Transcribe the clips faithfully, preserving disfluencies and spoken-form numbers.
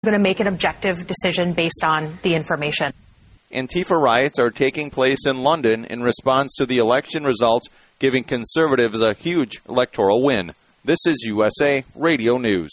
We're going to make an objective decision based on the information. Antifa riots are taking place in London in response to the election results, giving Conservatives a huge electoral win. This is U S A Radio News.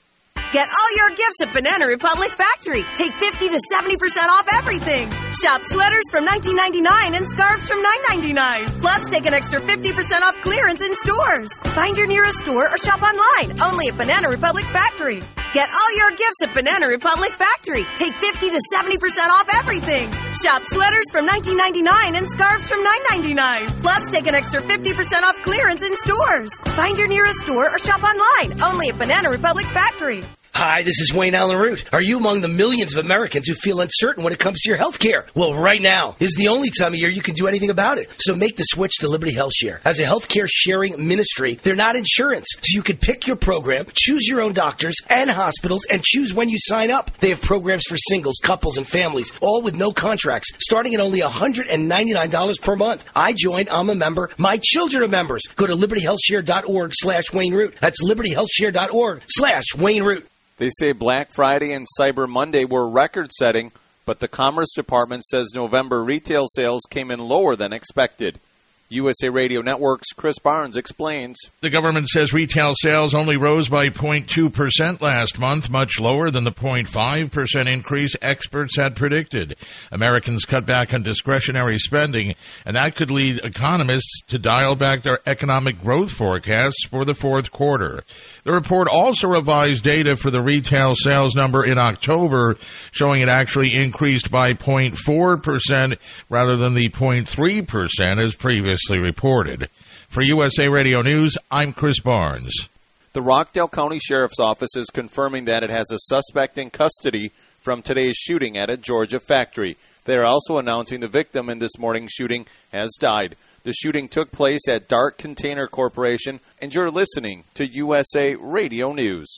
Get all your gifts at Banana Republic Factory. Take fifty to seventy percent off everything. Shop sweaters from nineteen ninety-nine and scarves from nine ninety-nine. Plus, take an extra fifty percent off clearance in stores. Find your nearest store or shop online. Only at Banana Republic Factory. Get all your gifts at Banana Republic Factory. Take fifty to seventy percent off everything. Shop sweaters from nineteen ninety-nine and scarves from nine ninety-nine. Plus, take an extra fifty percent off clearance in stores. Find your nearest store or shop online. Only at Banana Republic Factory. Hi, this is Wayne Allen Root. Are you among the millions of Americans who feel uncertain when it comes to your health care? Well, right now is the only time of year you can do anything about it. So make the switch to Liberty Health Share. As a healthcare sharing ministry, they're not insurance. So you can pick your program, choose your own doctors and hospitals, and choose when you sign up. They have programs for singles, couples, and families, all with no contracts, starting at only one hundred ninety-nine dollars per month. I joined, I'm a member. My children are members. Go to liberty health share dot org slash Wayne Root. That's liberty health share dot org slash Wayne Root. They say Black Friday and Cyber Monday were record-setting, but the Commerce Department says November retail sales came in lower than expected. U S A Radio Network's Chris Barnes explains. The government says retail sales only rose by zero point two percent last month, much lower than the zero point five percent increase experts had predicted. Americans cut back on discretionary spending, and that could lead economists to dial back their economic growth forecasts for the fourth quarter. The report also revised data for the retail sales number in October, showing it actually increased by zero point four percent rather than the zero point three percent as previously reported. For U S A Radio News, I'm Chris Barnes. The Rockdale County Sheriff's Office is confirming that it has a suspect in custody from today's shooting at a Georgia factory. They are also announcing the victim in this morning's shooting has died. The shooting took place at Dart Container Corporation, and you're listening to U S A Radio News.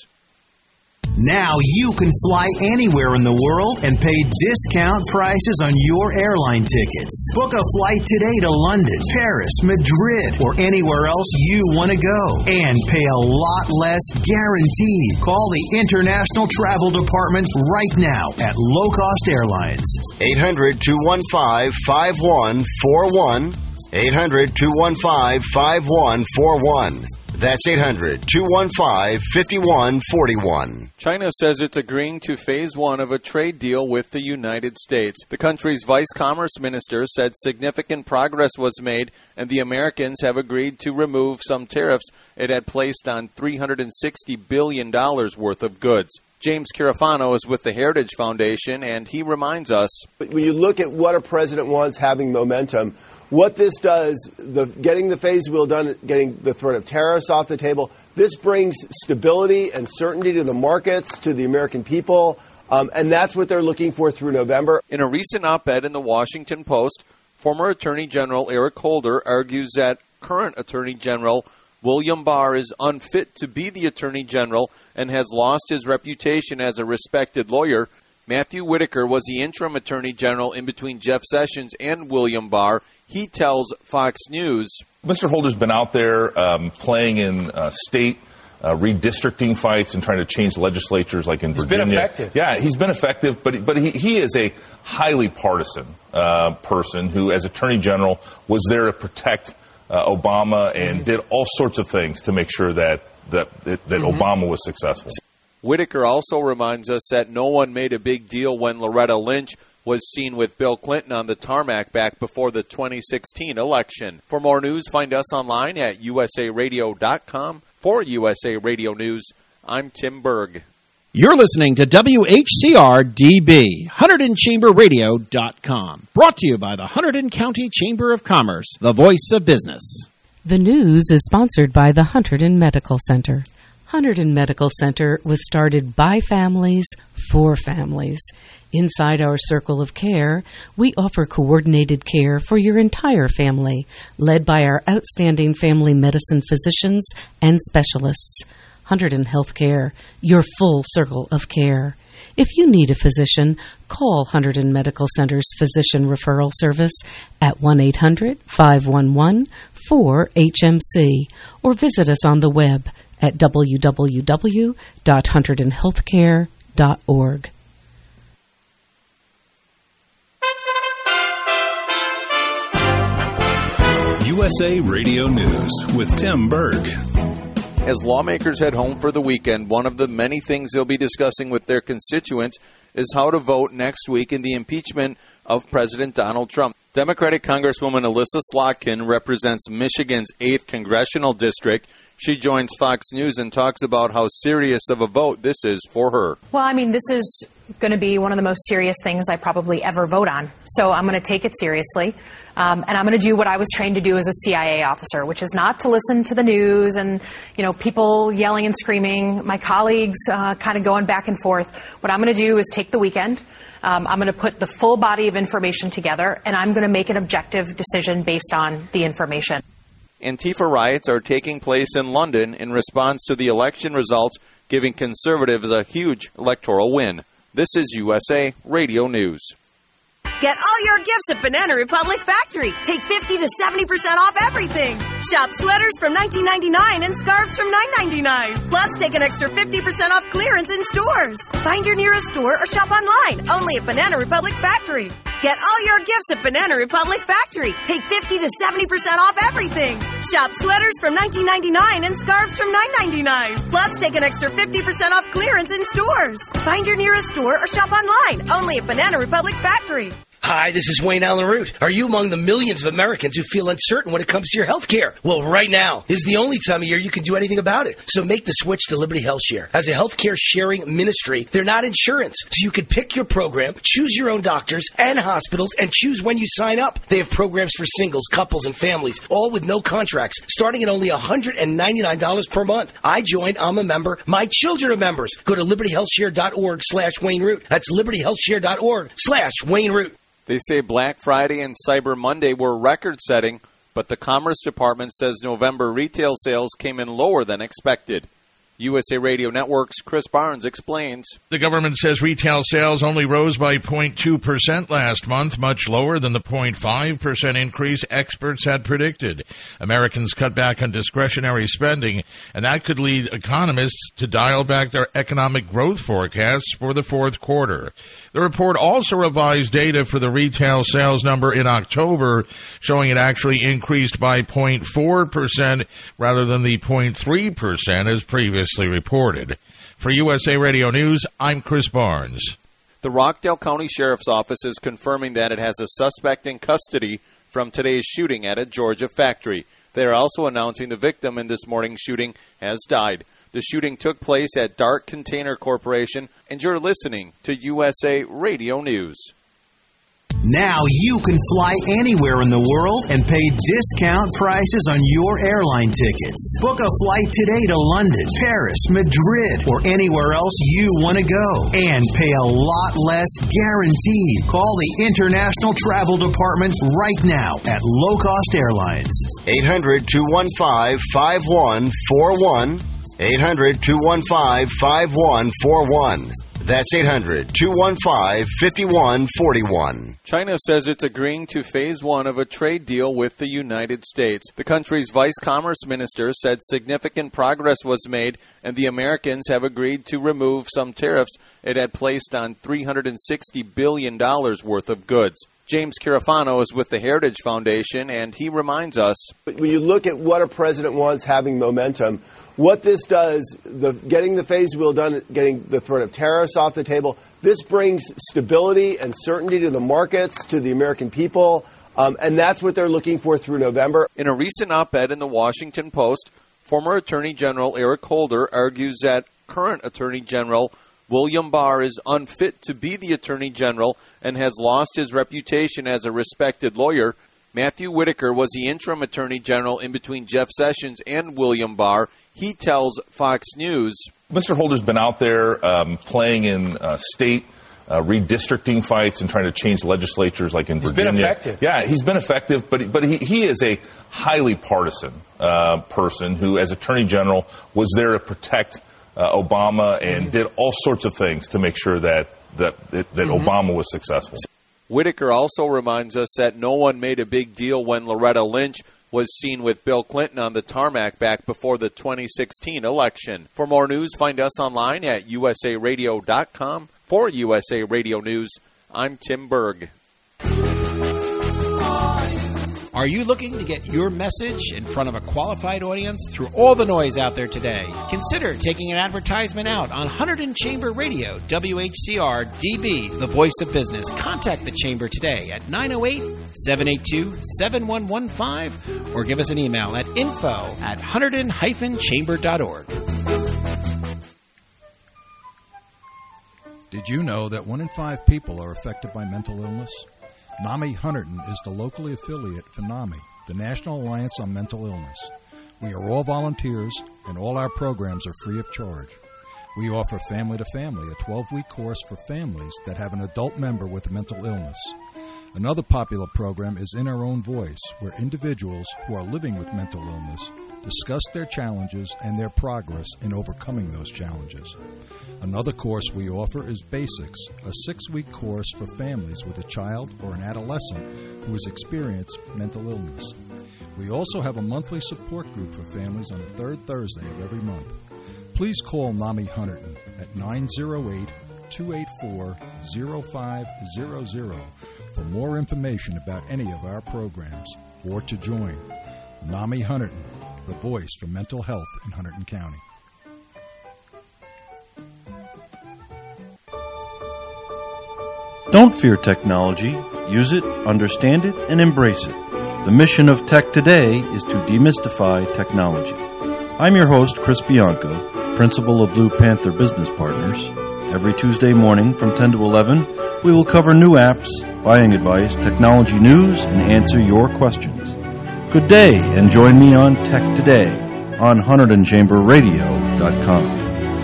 Now you can fly anywhere in the world and pay discount prices on your airline tickets. Book a flight today to London, Paris, Madrid, or anywhere else you want to go. And pay a lot less guaranteed. Call the International Travel Department right now at Low Cost Airlines. eight hundred, two one five, five one four one. eight hundred, two one five, five one four one. That's eight hundred, two one five, five one four one. China says it's agreeing to phase one of a trade deal with the United States. The country's vice commerce minister said significant progress was made, and the Americans have agreed to remove some tariffs it had placed on three hundred sixty billion dollars worth of goods. James Carafano is with the Heritage Foundation, and he reminds us. When you look at what a president wants, having momentum, what this does, the, getting the phase wheel done, getting the threat of tariffs off the table, this brings stability and certainty to the markets, to the American people, um, and that's what they're looking for through November. In a recent op-ed in the Washington Post, former Attorney General Eric Holder argues that current Attorney General William Barr is unfit to be the Attorney General and has lost his reputation as a respected lawyer. Matthew Whitaker was the interim Attorney General in between Jeff Sessions and William Barr. He tells Fox News. Mister Holder's been out there um, playing in uh, state uh, redistricting fights and trying to change legislatures like in he's Virginia. He's been effective. Yeah, he's been effective, but, but he, he is a highly partisan uh, person who, as Attorney General, was there to protect uh, Obama and mm-hmm. did all sorts of things to make sure that, that, that, that mm-hmm. Obama was successful. Whitaker also reminds us that no one made a big deal when Loretta Lynch was seen with Bill Clinton on the tarmac back before the twenty sixteen election. For more news, find us online at U S A radio dot com. For U S A Radio News, I'm Tim Berg. You're listening to W H C R D B, Hunterdon Chamber Radio dot com. Brought to you by the Hunterdon County Chamber of Commerce, the voice of business. The news is sponsored by the Hunterdon Medical Center. Hunterdon Medical Center was started by families for families. Inside our circle of care, we offer coordinated care for your entire family, led by our outstanding family medicine physicians and specialists. Hunterdon Healthcare, your full circle of care. If you need a physician, call Hunterdon Medical Center's Physician Referral Service at one eight hundred, five one one, four H M C or visit us on the web at w w w dot hunterdon healthcare dot org. U S A Radio News with Tim Berg. As lawmakers head home for the weekend, one of the many things they'll be discussing with their constituents is how to vote next week in the impeachment of President Donald Trump. Democratic Congresswoman Elissa Slotkin represents Michigan's eighth Congressional District. She joins Fox News and talks about how serious of a vote this is for her. Well, I mean, this is going to be one of the most serious things I probably ever vote on. So I'm going to take it seriously. Um, and I'm going to do what I was trained to do as a C I A officer, which is not to listen to the news and, you know, people yelling and screaming, my colleagues uh, kind of going back and forth. What I'm going to do is take the weekend. Um, I'm going to put the full body of information together, and I'm going to make an objective decision based on the information. Antifa riots are taking place in London in response to the election results, giving Conservatives a huge electoral win. This is U S A Radio News. Get all your gifts at Banana Republic Factory. Take fifty to seventy percent off everything. Shop sweaters from nineteen ninety-nine and scarves from nine ninety-nine. Plus, take an extra fifty percent off clearance in stores. Find your nearest store or shop online, only at Banana Republic Factory. Get all your gifts at Banana Republic Factory. Take fifty to seventy percent off everything. Shop sweaters from nineteen ninety-nine and scarves from nine ninety-nine. Plus, take an extra fifty percent off clearance in stores. Find your nearest store or shop online, only at Banana Republic Factory. Hi, this is Wayne Allen Root. Are you among the millions of Americans who feel uncertain when it comes to your health care? Well, right now is the only time of year you can do anything about it. So make the switch to Liberty Health Share. As a healthcare sharing ministry, they're not insurance. So you can pick your program, choose your own doctors and hospitals, and choose when you sign up. They have programs for singles, couples, and families, all with no contracts, starting at only one hundred ninety-nine dollars per month. I joined. I'm a member. My children are members. Go to liberty health share dot org slash Wayne Root. That's liberty health share dot org slash Wayne Root. They say Black Friday and Cyber Monday were record-setting, but the Commerce Department says November retail sales came in lower than expected. U S A Radio Network's Chris Barnes explains. The government says retail sales only rose by zero point two percent last month, much lower than the zero point five percent increase experts had predicted. Americans cut back on discretionary spending, and that could lead economists to dial back their economic growth forecasts for the fourth quarter. The report also revised data for the retail sales number in October, showing it actually increased by zero point four percent rather than the zero point three percent as previously reported. For U S A Radio News, I'm Chris Barnes. The Rockdale County Sheriff's Office is confirming that it has a suspect in custody from today's shooting at a Georgia factory. They are also announcing the victim in this morning's shooting has died. The shooting took place at Dart Container Corporation, and you're listening to U S A Radio News. Now you can fly anywhere in the world and pay discount prices on your airline tickets. Book a flight today to London, Paris, Madrid, or anywhere else you want to go. And pay a lot less guaranteed. Call the International Travel Department right now at Low Cost Airlines. eight hundred, two one five, five one four one. eight hundred, two one five, five one four one. That's eight hundred, two one five, five one four one. China says it's agreeing to phase one of a trade deal with the United States. The country's vice commerce minister said significant progress was made, and the Americans have agreed to remove some tariffs it had placed on three hundred sixty billion dollars worth of goods. James Carafano is with the Heritage Foundation, and he reminds us. When you look at what a president wants, having momentum, what this does, the, getting the phase wheel done, getting the threat of tariffs off the table, this brings stability and certainty to the markets, to the American people, um, and that's what they're looking for through November. In a recent op-ed in the Washington Post, former Attorney General Eric Holder argues that current Attorney General William Barr is unfit to be the Attorney General and has lost his reputation as a respected lawyer. Matthew Whitaker was the interim Attorney General in between Jeff Sessions and William Barr. He tells Fox News. Mister Holder's been out there um, playing in uh, state uh, redistricting fights and trying to change legislatures like in he's Virginia. He's been effective. Yeah, he's been effective, but, but he, he is a highly partisan uh, person who, as Attorney General, was there to protect uh, Obama and mm-hmm. did all sorts of things to make sure that, that, that, that mm-hmm. Obama was successful. Whitaker also reminds us that no one made a big deal when Loretta Lynch was seen with Bill Clinton on the tarmac back before the twenty sixteen election. For more news, find us online at U S A radio dot com. For U S A Radio News, I'm Tim Berg. Are you looking to get your message in front of a qualified audience through all the noise out there today? Consider taking an advertisement out on Hunterdon Chamber Radio, W H C R D B, the voice of business. Contact the Chamber today at nine oh eight, seven eight two, seven one one five or give us an email at info at hunterdon dash chamber dot org. Did you know that one in five people are affected by mental illness? NAMI Hunterdon is the locally affiliate for NAMI, the National Alliance on Mental Illness. We are all volunteers, and all our programs are free of charge. We offer Family to Family, a twelve-week course for families that have an adult member with a mental illness. Another popular program is In Our Own Voice, where individuals who are living with mental illness discuss their challenges and their progress in overcoming those challenges. Another course we offer is Basics, a six-week course for families with a child or an adolescent who has experienced mental illness. We also have a monthly support group for families on the third Thursday of every month. Please call NAMI Hunterdon at nine oh eight, two eight four, oh five hundred for more information about any of our programs or to join. NAMI Hunterdon, the voice for mental health in Hunterdon County. Don't fear technology. Use it, understand it, and embrace it. The mission of Tech Today is to demystify technology. I'm your host, Chris Bianco, principal of Blue Panther Business Partners. Every Tuesday morning from ten to eleven, we will cover new apps, buying advice, technology news, and answer your questions. Good day, and join me on Tech Today on Hunterdon Chamber Radio dot com.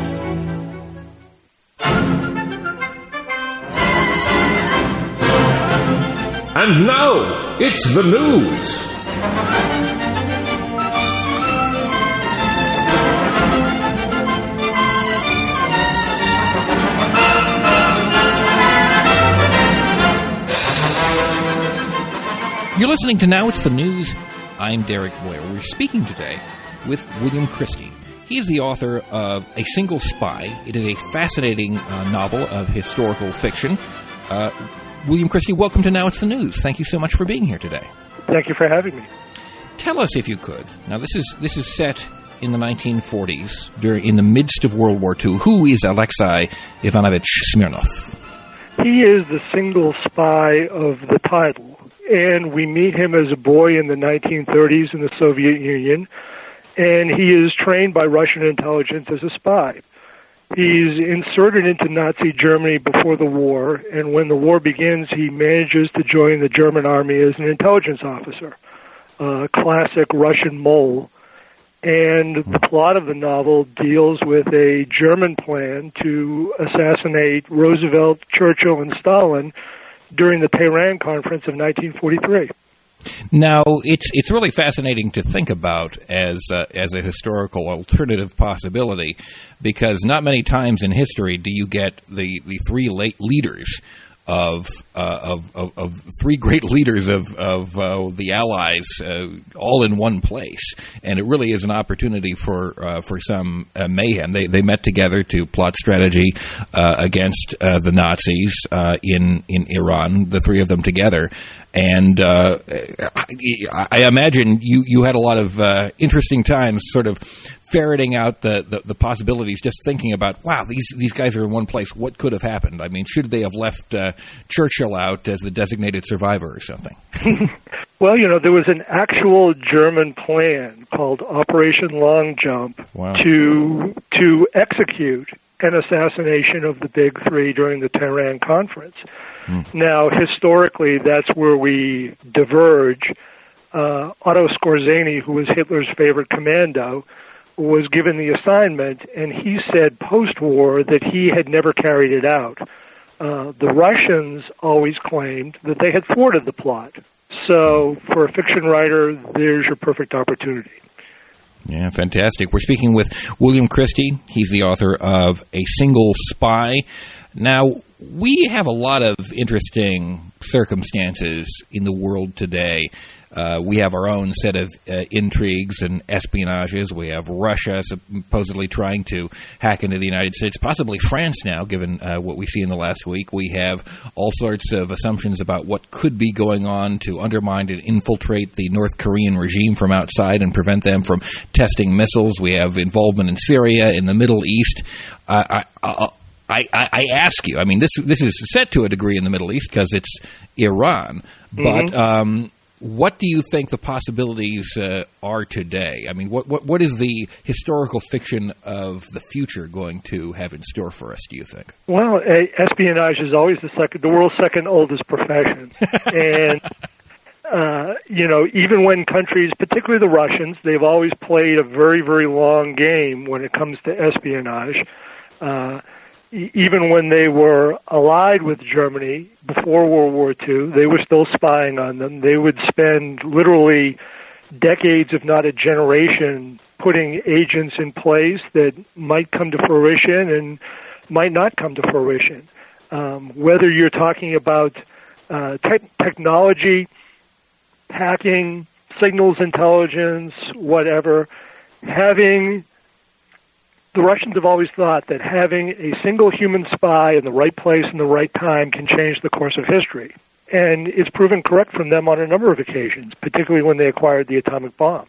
And now, it's the news. You're listening to Now It's the News. I'm Derek Boyer. We're speaking today with William Christie. He is the author of A Single Spy. It is a fascinating uh, novel of historical fiction. Uh, William Christie, welcome to Now It's the News. Thank you so much for being here today. Thank you for having me. Tell us, if you could. Now, this is this is set in the nineteen forties, during, in the midst of World War Two. Who is Alexei Ivanovich Smirnov? He is the single spy of the title, and we meet him as a boy in the nineteen thirties in the Soviet Union, and he is trained by Russian intelligence as a spy. He's inserted into Nazi Germany before the war, and when the war begins, he manages to join the German army as an intelligence officer, a classic Russian mole. And the plot of the novel deals with a German plan to assassinate Roosevelt, Churchill, and Stalin during the Tehran Conference of nineteen forty-three. Now, it's it's really fascinating to think about as uh, as a historical alternative possibility, because not many times in history do you get the, the three late leaders of, uh, of of of three great leaders of of uh, the Allies uh, all in one place, and it really is an opportunity for uh, for some uh, mayhem. They they met together to plot strategy uh, against uh, the Nazis uh, in in Iran. The three of them together. And uh, I imagine you, you had a lot of uh, interesting times sort of ferreting out the, the, the possibilities, just thinking about, wow, these, these guys are in one place. What could have happened? I mean, should they have left uh, Churchill out as the designated survivor or something? Well, you know, there was an actual German plan called Operation Long Jump wow. to to execute an assassination of the big three during the Tehran Conference. Now, historically, that's where we diverge. Uh, Otto Skorzeny, who was Hitler's favorite commando, was given the assignment, and he said post-war that he had never carried it out. Uh, the Russians always claimed that they had thwarted the plot. So, for a fiction writer, there's your perfect opportunity. Yeah, fantastic. We're speaking with William Christie. He's the author of A Single Spy. Now, we have a lot of interesting circumstances in the world today. Uh, we have our own set of uh, intrigues and espionages. We have Russia supposedly trying to hack into the United States, possibly France now, given uh, what we see in the last week. We have all sorts of assumptions about what could be going on to undermine and infiltrate the North Korean regime from outside and prevent them from testing missiles. We have involvement in Syria, in the Middle East. Uh, I, I, I, I ask you, I mean, this this is set to a degree in the Middle East because it's Iran, but Mm-hmm. um, what do you think the possibilities uh, are today? I mean, what, what what is the historical fiction of the future going to have in store for us, do you think? Well, eh, espionage is always the second, the world's second oldest profession, and uh, you know, even when countries, particularly the Russians, they've always played a very, very long game when it comes to espionage. Uh, e- even when they were allied with Germany before World War Two, they were still spying on them. They would spend literally decades, if not a generation, putting agents in place that might come to fruition and might not come to fruition. Um, whether you're talking about uh, te- technology, hacking, signals intelligence, whatever, having the Russians have always thought that having a single human spy in the right place in the right time can change the course of history. And it's proven correct from them on a number of occasions, particularly when they acquired the atomic bomb.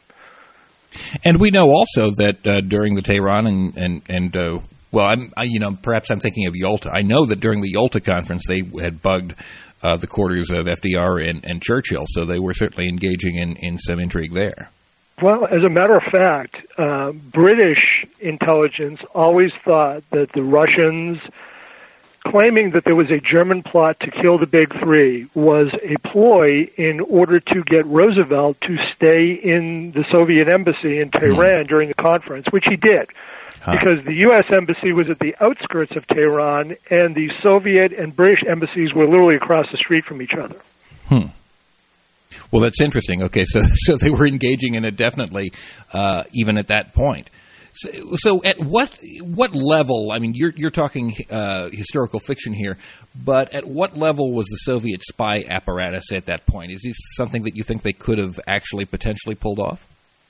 And we know also that uh, during the Tehran and, and, and uh, well, I'm, I, you know, perhaps I'm thinking of Yalta. I know that during the Yalta conference they had bugged uh, the quarters of F D R and, and Churchill, so they were certainly engaging in, in some intrigue there. Well, as a matter of fact, uh, British intelligence always thought that the Russians claiming that there was a German plot to kill the Big Three was a ploy in order to get Roosevelt to stay in the Soviet embassy in Tehran mm. during the conference, which he did, huh. because the U S embassy was at the outskirts of Tehran, and the Soviet and British embassies were literally across the street from each other. Hmm. Well, that's interesting. Okay, so so they were engaging in it definitely, uh, even at that point. So, so at what what level? I mean, you're you're talking uh, historical fiction here, but at what level was the Soviet spy apparatus at that point? Is this something that you think they could have actually potentially pulled off?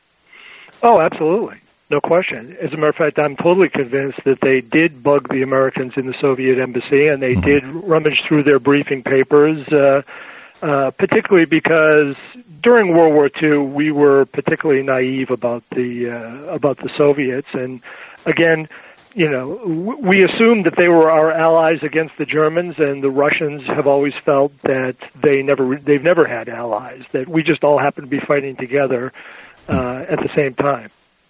Oh, absolutely. No question. As a matter of fact, I'm totally convinced that they did bug the Americans in the Soviet embassy, and they mm-hmm. did rummage through their briefing papers. Uh, Uh, particularly because during World War Two, we were particularly naive about the uh, about the Soviets, and again, you know, w- we assumed that they were our allies against the Germans, and the Russians have always felt that they never they've never had allies. That we just all happen to be fighting together uh, at the same time.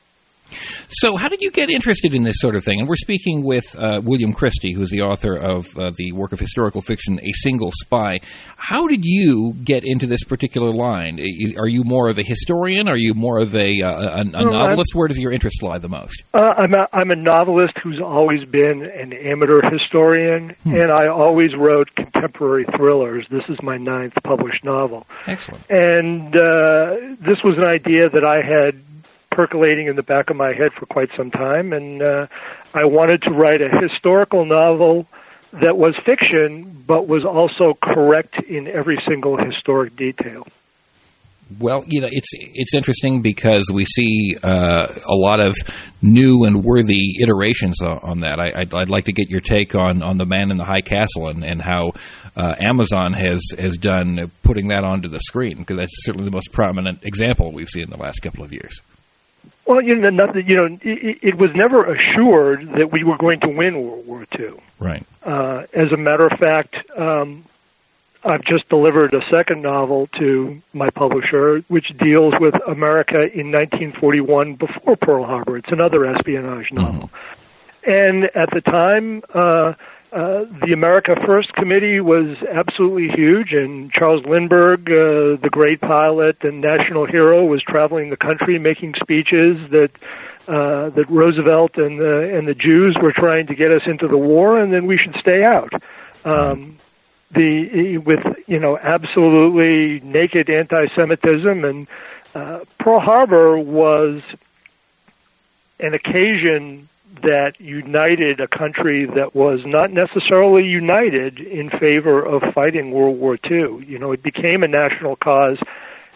So how did you get interested in this sort of thing? And we're speaking with uh, William Christie, who's the author of uh, the work of historical fiction, A Single Spy. How did you get into this particular line? Are you more of a historian? Are you more of a, uh, a, a novelist? Where does your interest lie the most? Uh, I'm, a, I'm a novelist who's always been an amateur historian, hmm. and I always wrote contemporary thrillers. This is my ninth published novel. Excellent. And uh, this was an idea that I had percolating in the back of my head for quite some time, and uh, I wanted to write a historical novel that was fiction, but was also correct in every single historic detail. Well, you know, it's it's interesting because we see uh, a lot of new and worthy iterations on that. I, I'd, I'd like to get your take on, on The Man in the High Castle and, and how uh, Amazon has, has done putting that onto the screen, because that's certainly the most prominent example we've seen in the last couple of years. Well, you know, nothing, you know, it, it was never assured that we were going to win World War Two. Right. Uh, as a matter of fact, um, I've just delivered a second novel to my publisher, which deals with America in nineteen forty-one before Pearl Harbor. It's another espionage novel. Mm-hmm. And at the time, uh, uh, the America First Committee was absolutely huge, and Charles Lindbergh, uh, the great pilot and national hero, was traveling the country making speeches that uh, that Roosevelt and the, and the Jews were trying to get us into the war, and then we should stay out. Um, the with you know absolutely naked anti-Semitism, and uh, Pearl Harbor was an occasion that united a country that was not necessarily united in favor of fighting World War Two. You know, it became a national cause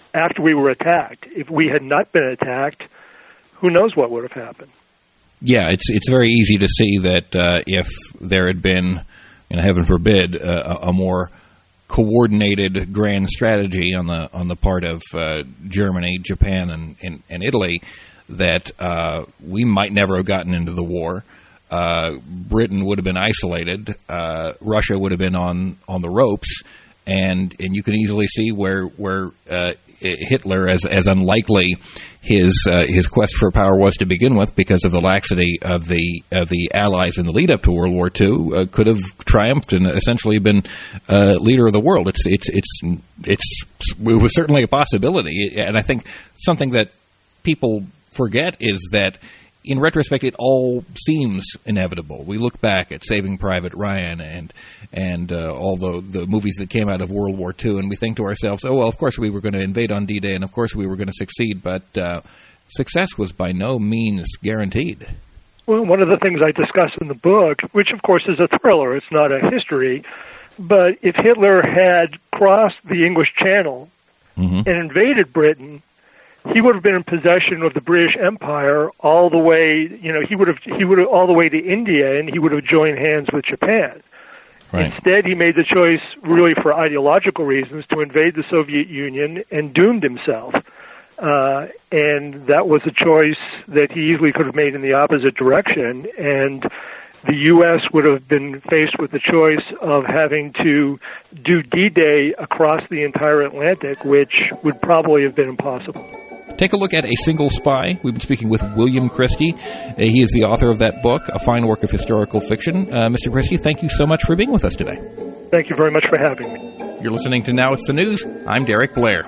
after we were attacked. If we had not been attacked, who knows what would have happened? Yeah, it's it's very easy to see that uh, if there had been, and heaven forbid, uh, a more coordinated grand strategy on the on the part of uh, Germany, Japan, and, and, and Italy, that uh, we might never have gotten into the war. Uh, Britain would have been isolated. Uh, Russia would have been on, on the ropes, and and you can easily see where where uh, Hitler, as as unlikely his uh, his quest for power was to begin with, because of the laxity of the of the Allies in the lead up to World War Two, uh, could have triumphed and essentially been uh, leader of the world. It's it's it's it's it was certainly a possibility, and I think something that people forget is that, in retrospect, it all seems inevitable. We look back at Saving Private Ryan and and uh, all the, the movies that came out of World War Two, and we think to ourselves, oh, well, of course we were going to invade on D-Day, and of course we were going to succeed, but uh, success was by no means guaranteed. Well, one of the things I discuss in the book, which of course is a thriller, it's not a history, but if Hitler had crossed the English Channel mm-hmm. and invaded Britain, he would have been in possession of the British Empire all the way, you know, he would have, he would have all the way to India, and he would have joined hands with Japan. Right. Instead, he made the choice, really for ideological reasons, to invade the Soviet Union and doomed himself. Uh, and that was a choice that he easily could have made in the opposite direction. And the U S would have been faced with the choice of having to do D-Day across the entire Atlantic, which would probably have been impossible. Take a look at A Single Spy. We've been speaking with William Christie. Uh, he is the author of that book, a fine work of historical fiction. Uh, Mister Christie, thank you so much for being with us today. Thank you very much for having me. You're listening to Now It's the News. I'm Derek Blair.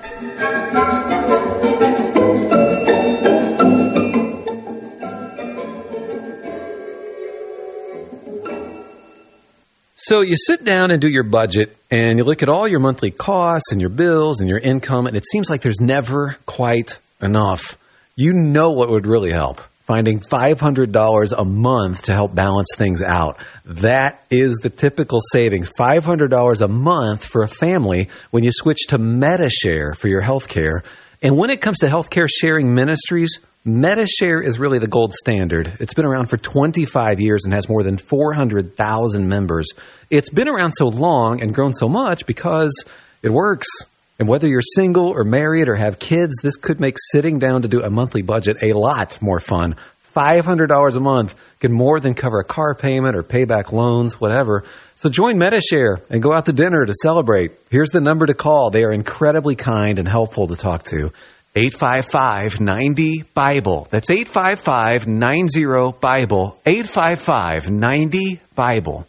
So you sit down and do your budget, and you look at all your monthly costs and your bills and your income, and it seems like there's never quite enough. You know what would really help? Finding five hundred dollars a month to help balance things out. That is the typical savings, five hundred dollars a month for a family when you switch to Medi-Share for your health care. And when it comes to healthcare sharing ministries, Medi-Share is really the gold standard. It's been around for twenty-five years and has more than four hundred thousand members. It's been around so long and grown so much because it works. And whether you're single or married or have kids, this could make sitting down to do a monthly budget a lot more fun. five hundred dollars a month can more than cover a car payment or pay back loans, whatever. So join Medi-Share and go out to dinner to celebrate. Here's the number to call. They are incredibly kind and helpful to talk to. eight five five, nine zero, Bible. That's eight five five, nine zero, Bible. eight five five, nine zero, Bible.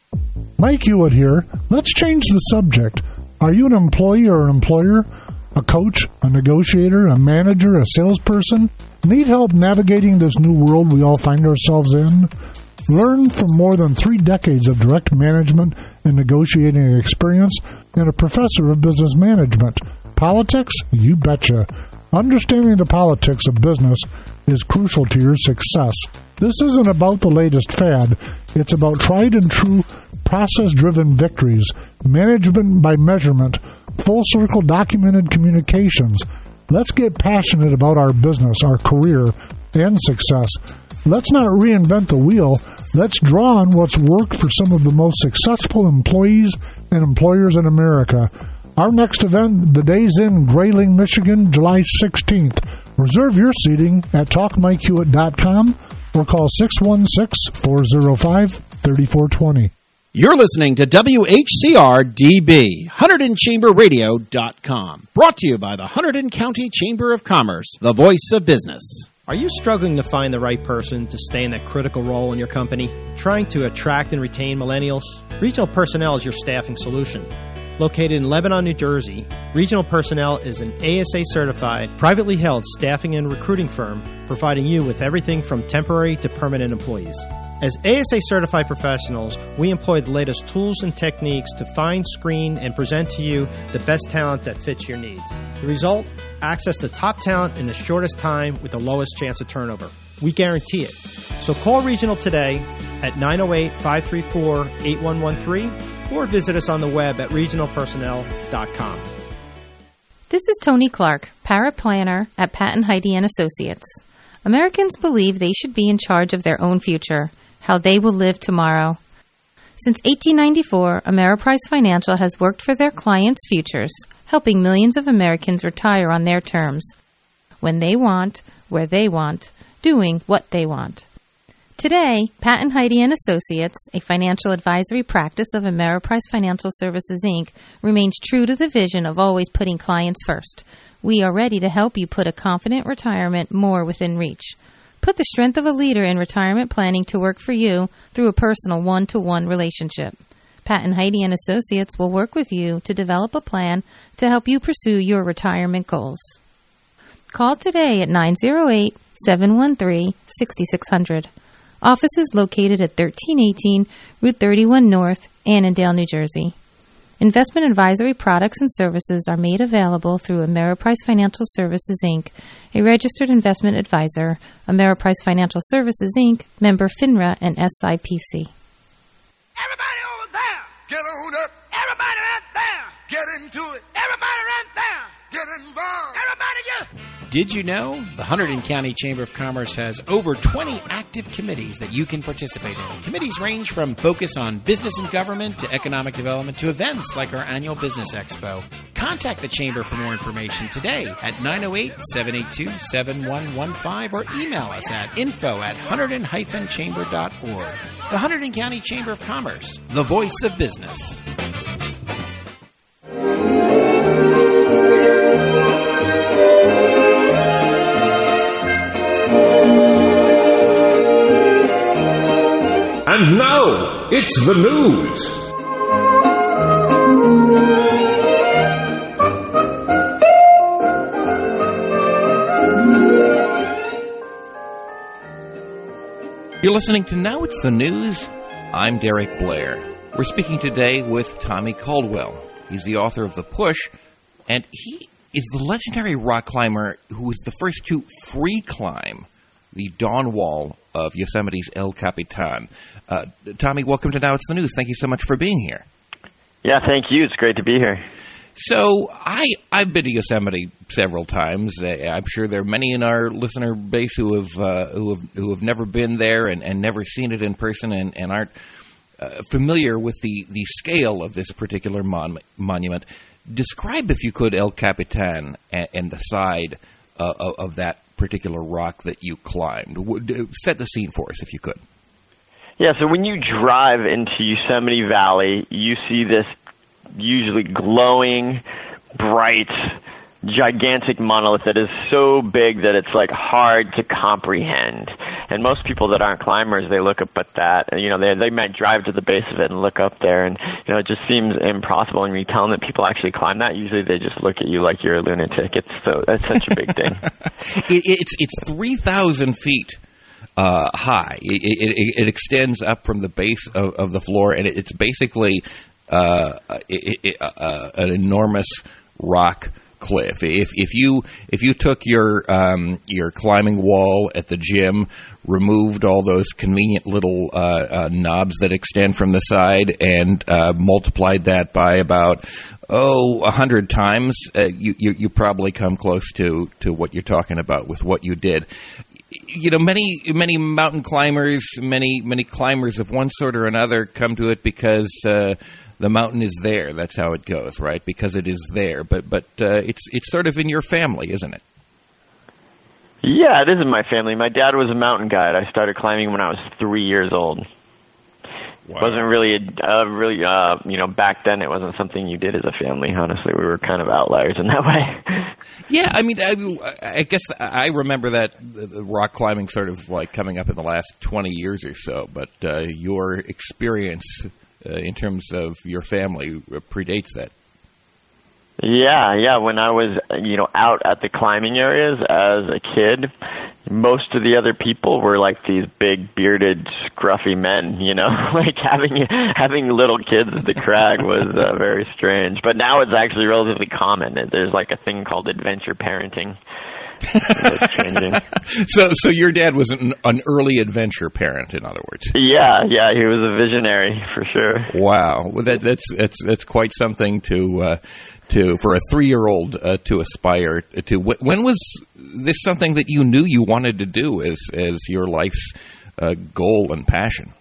Mike Hewitt here. Let's change the subject. Are you an employee or an employer? A coach, a negotiator, a manager, a salesperson? Need help navigating this new world we all find ourselves in? Learn from more than three decades of direct management and negotiating experience and a professor of business management. Politics? You betcha. Understanding the politics of business is crucial to your success. This isn't about the latest fad. It's about tried and true, process-driven victories, management by measurement, full-circle documented communications. Let's get passionate about our business, our career, and success. Let's not reinvent the wheel. Let's draw on what's worked for some of the most successful employees and employers in America. Our next event, The Days in Grayling, Michigan, July sixteenth. Reserve your seating at talk mike hewitt dot com or call six one six, four zero five, three four two zero. You're listening to W H C R D B, Hunterdon Chamber Radio dot com. Brought to you by the Hunterdon County Chamber of Commerce, the voice of business. Are you struggling to find the right person to stay in that critical role in your company? Trying to attract and retain millennials? Regional Personnel is your staffing solution. Located in Lebanon, New Jersey, Regional Personnel is an A S A-certified, privately held staffing and recruiting firm providing you with everything from temporary to permanent employees. As A S A-certified professionals, we employ the latest tools and techniques to find, screen, and present to you the best talent that fits your needs. The result? Access to top talent in the shortest time with the lowest chance of turnover. We guarantee it. So call Regional today at nine oh eight, five three four, eight one one three or visit us on the web at regional personnel dot com. This is Tony Clark, paraplanner at Pat and Heidi and Associates. Americans believe they should be in charge of their own future, how they will live tomorrow. Since eighteen ninety-four, Ameriprise Financial has worked for their clients' futures, helping millions of Americans retire on their terms, when they want, where they want, doing what they want. Today, Pat and Heidi and Associates, a financial advisory practice of Ameriprise Financial Services, Incorporated, remains true to the vision of always putting clients first. We are ready to help you put a confident retirement more within reach. Put the strength of a leader in retirement planning to work for you through a personal one-to-one relationship. Pat and Heidi and Associates will work with you to develop a plan to help you pursue your retirement goals. Call today at nine oh eight, seven one three, six six zero zero. Office is located at thirteen eighteen Route thirty-one North, Annandale, New Jersey. Investment advisory products and services are made available through Ameriprise Financial Services, Incorporated, a registered investment advisor, Ameriprise Financial Services, Incorporated, member FINRA and S I P C. Everybody over there! Get on up! Everybody right there! Get into it! Everybody right there! Get involved! Everybody get... Did you know the Hunterdon County Chamber of Commerce has over twenty active committees that you can participate in? Committees range from focus on business and government to economic development to events like our annual Business Expo. Contact the Chamber for more information today at nine oh eight, seven eight two, seven one one five or email us at info at hunterdon dash chamber dot org. The Hunterdon County Chamber of Commerce, the voice of business. And now, it's the news. You're listening to Now It's the News. I'm Derek Blair. We're speaking today with Tommy Caldwell. He's the author of The Push, and he is the legendary rock climber who was the first to free climb the dawn wall of Yosemite's El Capitan. Uh, Tommy, welcome to Now It's the News. Thank you so much for being here. Yeah, thank you. It's great to be here. So I, I've been to Yosemite several times. I'm sure there are many in our listener base who have uh, who have who have never been there and, and never seen it in person and, and aren't uh, familiar with the, the scale of this particular mon- monument. Describe, if you could, El Capitan and, and the side uh, of, of that particular rock that you climbed. Set the scene for us, if you could. Yeah, so when you drive into Yosemite Valley, you see this usually glowing, bright, gigantic monolith that is so big that it's like hard to comprehend. And most people that aren't climbers, they look up at that, and, you know, they they might drive to the base of it and look up there, and, you know, it just seems impossible. And when you tell them that people actually climb that, usually they just look at you like you're a lunatic. It's so that's such a big thing. it, it's it's three thousand feet uh, high. It, it, it extends up from the base of, of the floor, and it, it's basically uh, it, it, uh, an enormous rock cliff. If if you if you took your um, your climbing wall at the gym, removed all those convenient little uh, uh, knobs that extend from the side, and uh, multiplied that by about oh a hundred times, uh, you, you you probably come close to, to what you're talking about with what you did. You know, many many mountain climbers, many many climbers of one sort or another come to it because uh, the mountain is there. That's how it goes, right? Because it is there. But but uh, it's it's sort of in your family, isn't it? Yeah, it is in my family. My dad was a mountain guide. I started climbing when I was three years old. Wow. It wasn't really a uh, really uh, you know, back then it wasn't something you did as a family. Honestly, we were kind of outliers in that way. Yeah, I mean, I, I guess I remember that the rock climbing sort of like coming up in the last twenty years or so. But uh, your experience uh, in terms of your family predates that. Yeah, yeah. When I was, you know, out at the climbing areas as a kid, most of the other people were like these big, bearded, scruffy men. You know, like having having little kids at the crag was uh, very strange. But now it's actually relatively common. There's like a thing called adventure parenting, It's changing. So, so your dad was an, an early adventure parent, in other words. Yeah, yeah, he was a visionary for sure. Wow, well, that, that's that's that's quite something to uh, to for a three-year-old uh, to aspire to. When was this something that you knew you wanted to do as as your life's uh, goal and passion?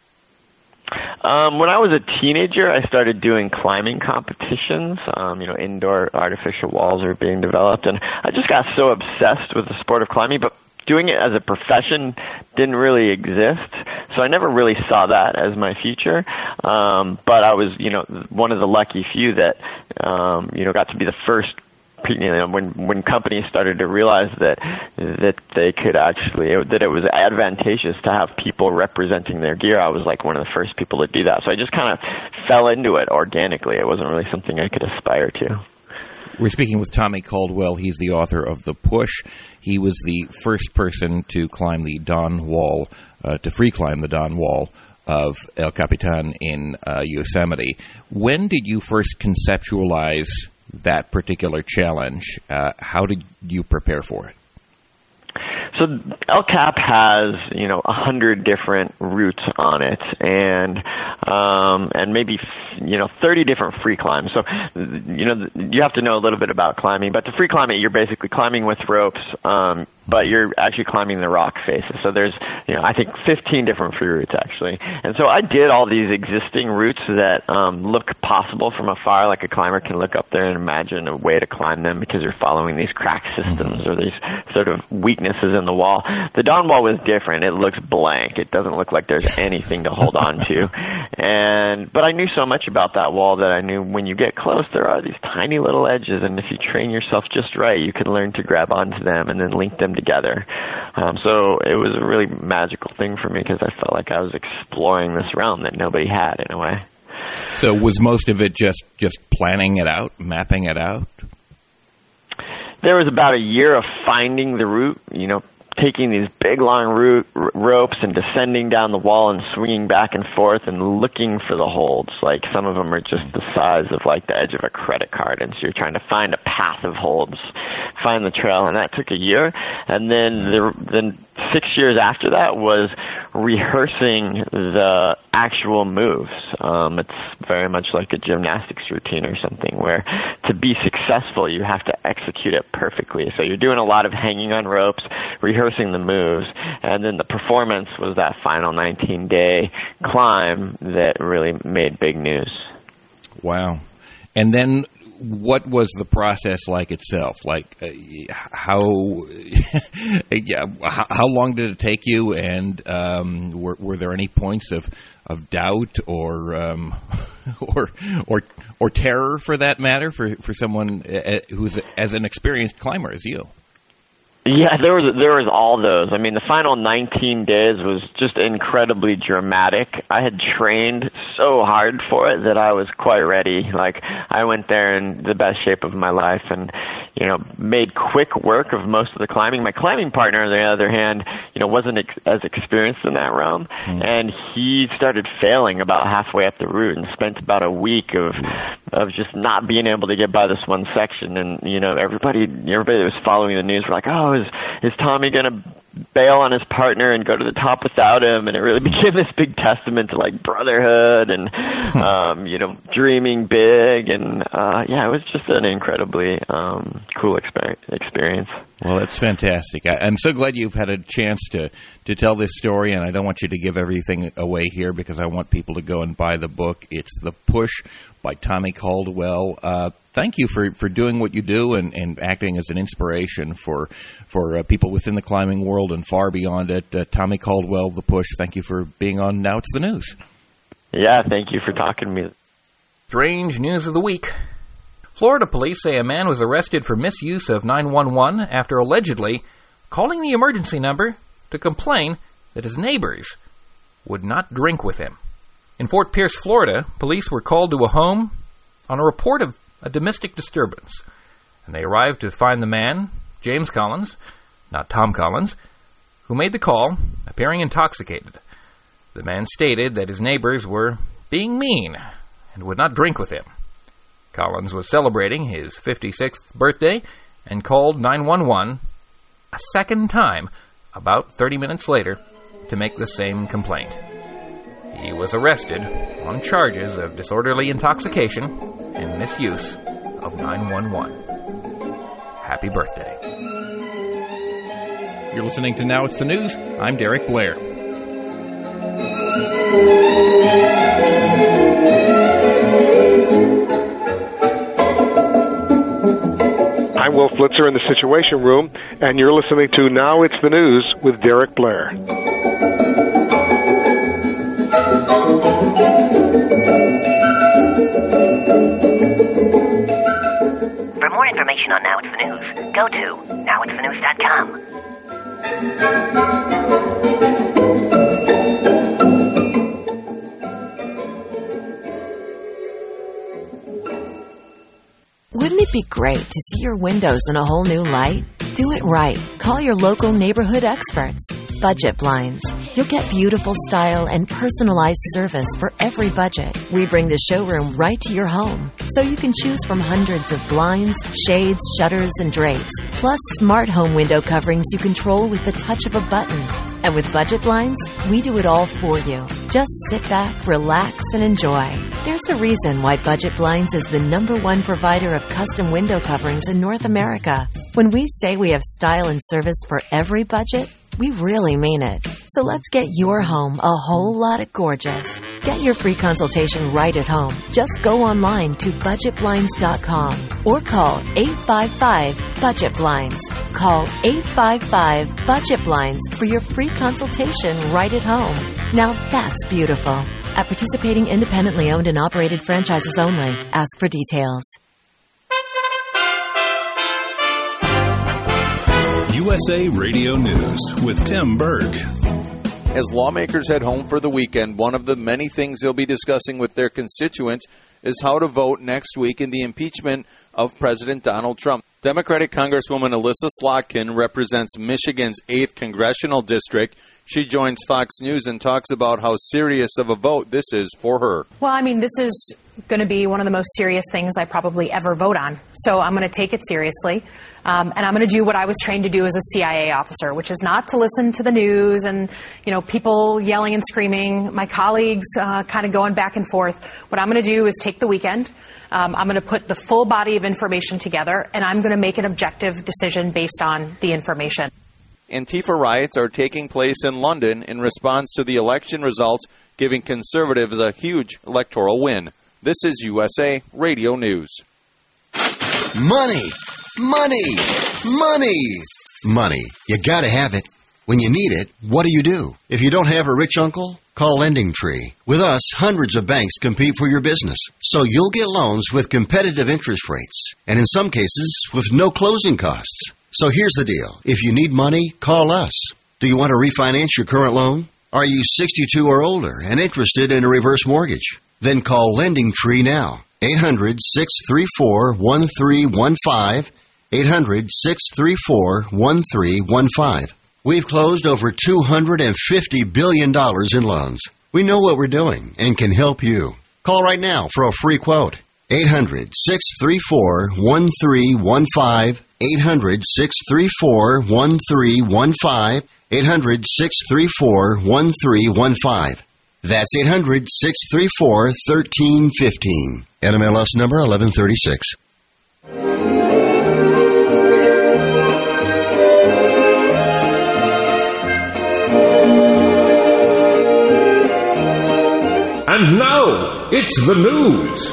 Um, when I was a teenager, I started doing climbing competitions. Um, you know, indoor artificial walls were being developed, and I just got so obsessed with the sport of climbing. But doing it as a profession didn't really exist, so I never really saw that as my future. Um, but I was, you know, one of the lucky few that, um, you know, got to be the first. You know, when when companies started to realize that that they could actually that it was advantageous to have people representing their gear, I was like one of the first people to do that. So I just kind of fell into it organically. It wasn't really something I could aspire to. We're speaking with Tommy Caldwell. He's the author of The Push. He was the first person to climb the Dawn Wall, uh, to free climb the Dawn Wall of El Capitan in uh, Yosemite. When did you first conceptualize that particular challenge? Uh, how did you prepare for it? So El Cap has, you know, a hundred different routes on it, and um, and maybe you know thirty different free climbs. So you know you have to know a little bit about climbing. But to free climb it, you're basically climbing with ropes, um, but you're actually climbing the rock faces. So there's, you know, I think fifteen different free routes actually. And so I did all these existing routes that um, look possible from afar, like a climber can look up there and imagine a way to climb them because you're following these crack systems or these sort of weaknesses in the wall. The Dawn Wall was different. It looks blank. It doesn't look like there's anything to hold on to. And but I knew so much about that wall that I knew when you get close, there are these tiny little edges, and if you train yourself just right, you can learn to grab onto them and then link them together. Um, so it was a really magical thing for me because I felt like I was exploring this realm that nobody had in a way. So was most of it just, just planning it out, mapping it out? There was about a year of finding the route, you know, taking these big long route, r- ropes and descending down the wall and swinging back and forth and looking for the holds. Like some of them are just the size of like the edge of a credit card, and so you're trying to find a path of holds, find the trail, and that took a year. And then the then six years after that was rehearsing the actual moves. Um, it's very much like a gymnastics routine or something where to be successful you have to execute it perfectly. So you're doing a lot of hanging on ropes, rehearsing the moves, and then the performance was that final nineteen-day climb that really made big news. Wow. And then what was the process like itself? Like uh, how yeah, how, how long did it take you, and um, were, were there any points of, of doubt or um, or or or terror, for that matter, for for someone who's as an experienced climber as you? Yeah, there was there was all those. I mean, the final nineteen days was just incredibly dramatic. I had trained so hard for it that I was quite ready. Like, I went there in the best shape of my life and, you know, made quick work of most of the climbing. My climbing partner, on the other hand, you know, wasn't ex- as experienced in that realm, mm. and he started failing about halfway up the route and spent about a week of of just not being able to get by this one section. And, you know, everybody everybody that was following the news were like, oh, is is Tommy going to bail on his partner and go to the top without him? And it really became this big testament to, like, brotherhood and, um, you know, dreaming big. And, uh, yeah, it was just an incredibly um, cool exper- experience. Well, that's fantastic. I, I'm so glad you've had a chance to, to tell this story, and I don't want you to give everything away here because I want people to go and buy the book. It's The Push by Tommy Caldwell. Uh, thank you for, for doing what you do and, and acting as an inspiration for for uh, people within the climbing world and far beyond it. Uh, Tommy Caldwell, The Push, thank you for being on Now It's the News. Yeah, thank you for talking to me. Strange news of the week. Florida police say a man was arrested for misuse of nine one one after allegedly calling the emergency number to complain that his neighbors would not drink with him. In Fort Pierce, Florida, police were called to a home on a report of a domestic disturbance, and they arrived to find the man, James Collins, not Tom Collins, who made the call, appearing intoxicated. The man stated that his neighbors were being mean and would not drink with him. Collins was celebrating his fifty-sixth birthday and called nine one one a second time about thirty minutes later to make the same complaint. He was arrested on charges of disorderly intoxication and misuse of nine one one. Happy birthday. You're listening to Now It's the News. I'm Derek Blair. I'm Will Flitzer in the Situation Room, and you're listening to Now It's the News with Derek Blair. For more information on Now It's the News, go to now it's the news dot com. Wouldn't it be great to see your windows in a whole new light? Do it right. Call your local neighborhood experts. Budget Blinds. You'll get beautiful style and personalized service for every budget. We bring the showroom right to your home, so you can choose from hundreds of blinds, shades, shutters, and drapes, plus smart home window coverings you control with the touch of a button. And with Budget Blinds, we do it all for you. Just sit back, relax, and enjoy. There's a reason why Budget Blinds is the number one provider of custom window coverings in North America. When we say we have style and service for every budget, we really mean it. So let's get your home a whole lot of gorgeous. Get your free consultation right at home. Just go online to budget blinds dot com or call eight five five budget blinds. Call eight five five budget blinds for your free consultation right at home. Now that's beautiful. At participating independently owned and operated franchises only. Ask for details. U S A Radio News with Tim Berg. As lawmakers head home for the weekend, one of the many things they'll be discussing with their constituents is how to vote next week in the impeachment of President Donald Trump. Democratic Congresswoman Elissa Slotkin represents Michigan's eighth Congressional District. She joins Fox News and talks about how serious of a vote this is for her. Well, I mean, this is going to be one of the most serious things I probably ever vote on. So I'm going to take it seriously. Um, and I'm going to do what I was trained to do as a C I A officer, which is not to listen to the news and, you know, people yelling and screaming, my colleagues uh, kind of going back and forth. What I'm going to do is take the weekend. Um, I'm going to put the full body of information together, and I'm going to make an objective decision based on the information. Antifa riots are taking place in London in response to the election results, giving Conservatives a huge electoral win. This is U S A Radio News. Money! Money! Money! Money. You gotta have it. When you need it, what do you do? If you don't have a rich uncle, call Lending Tree. With us, hundreds of banks compete for your business, so you'll get loans with competitive interest rates, and in some cases, with no closing costs. So here's the deal. If you need money, call us. Do you want to refinance your current loan? Are you sixty-two or older and interested in a reverse mortgage? Then call Lending Tree now. eight hundred, six three four, one three one five. eight hundred, six three four, one three one five. We've closed over two hundred fifty billion dollars in loans. We know what we're doing and can help you. Call right now for a free quote. eight hundred, six three four, one three one five. eight hundred, six three four, one three one five. eight hundred, six three four, one three one five. That's eight hundred, six three four, one three one five. N M L S number eleven thirty-six. And now, it's the news.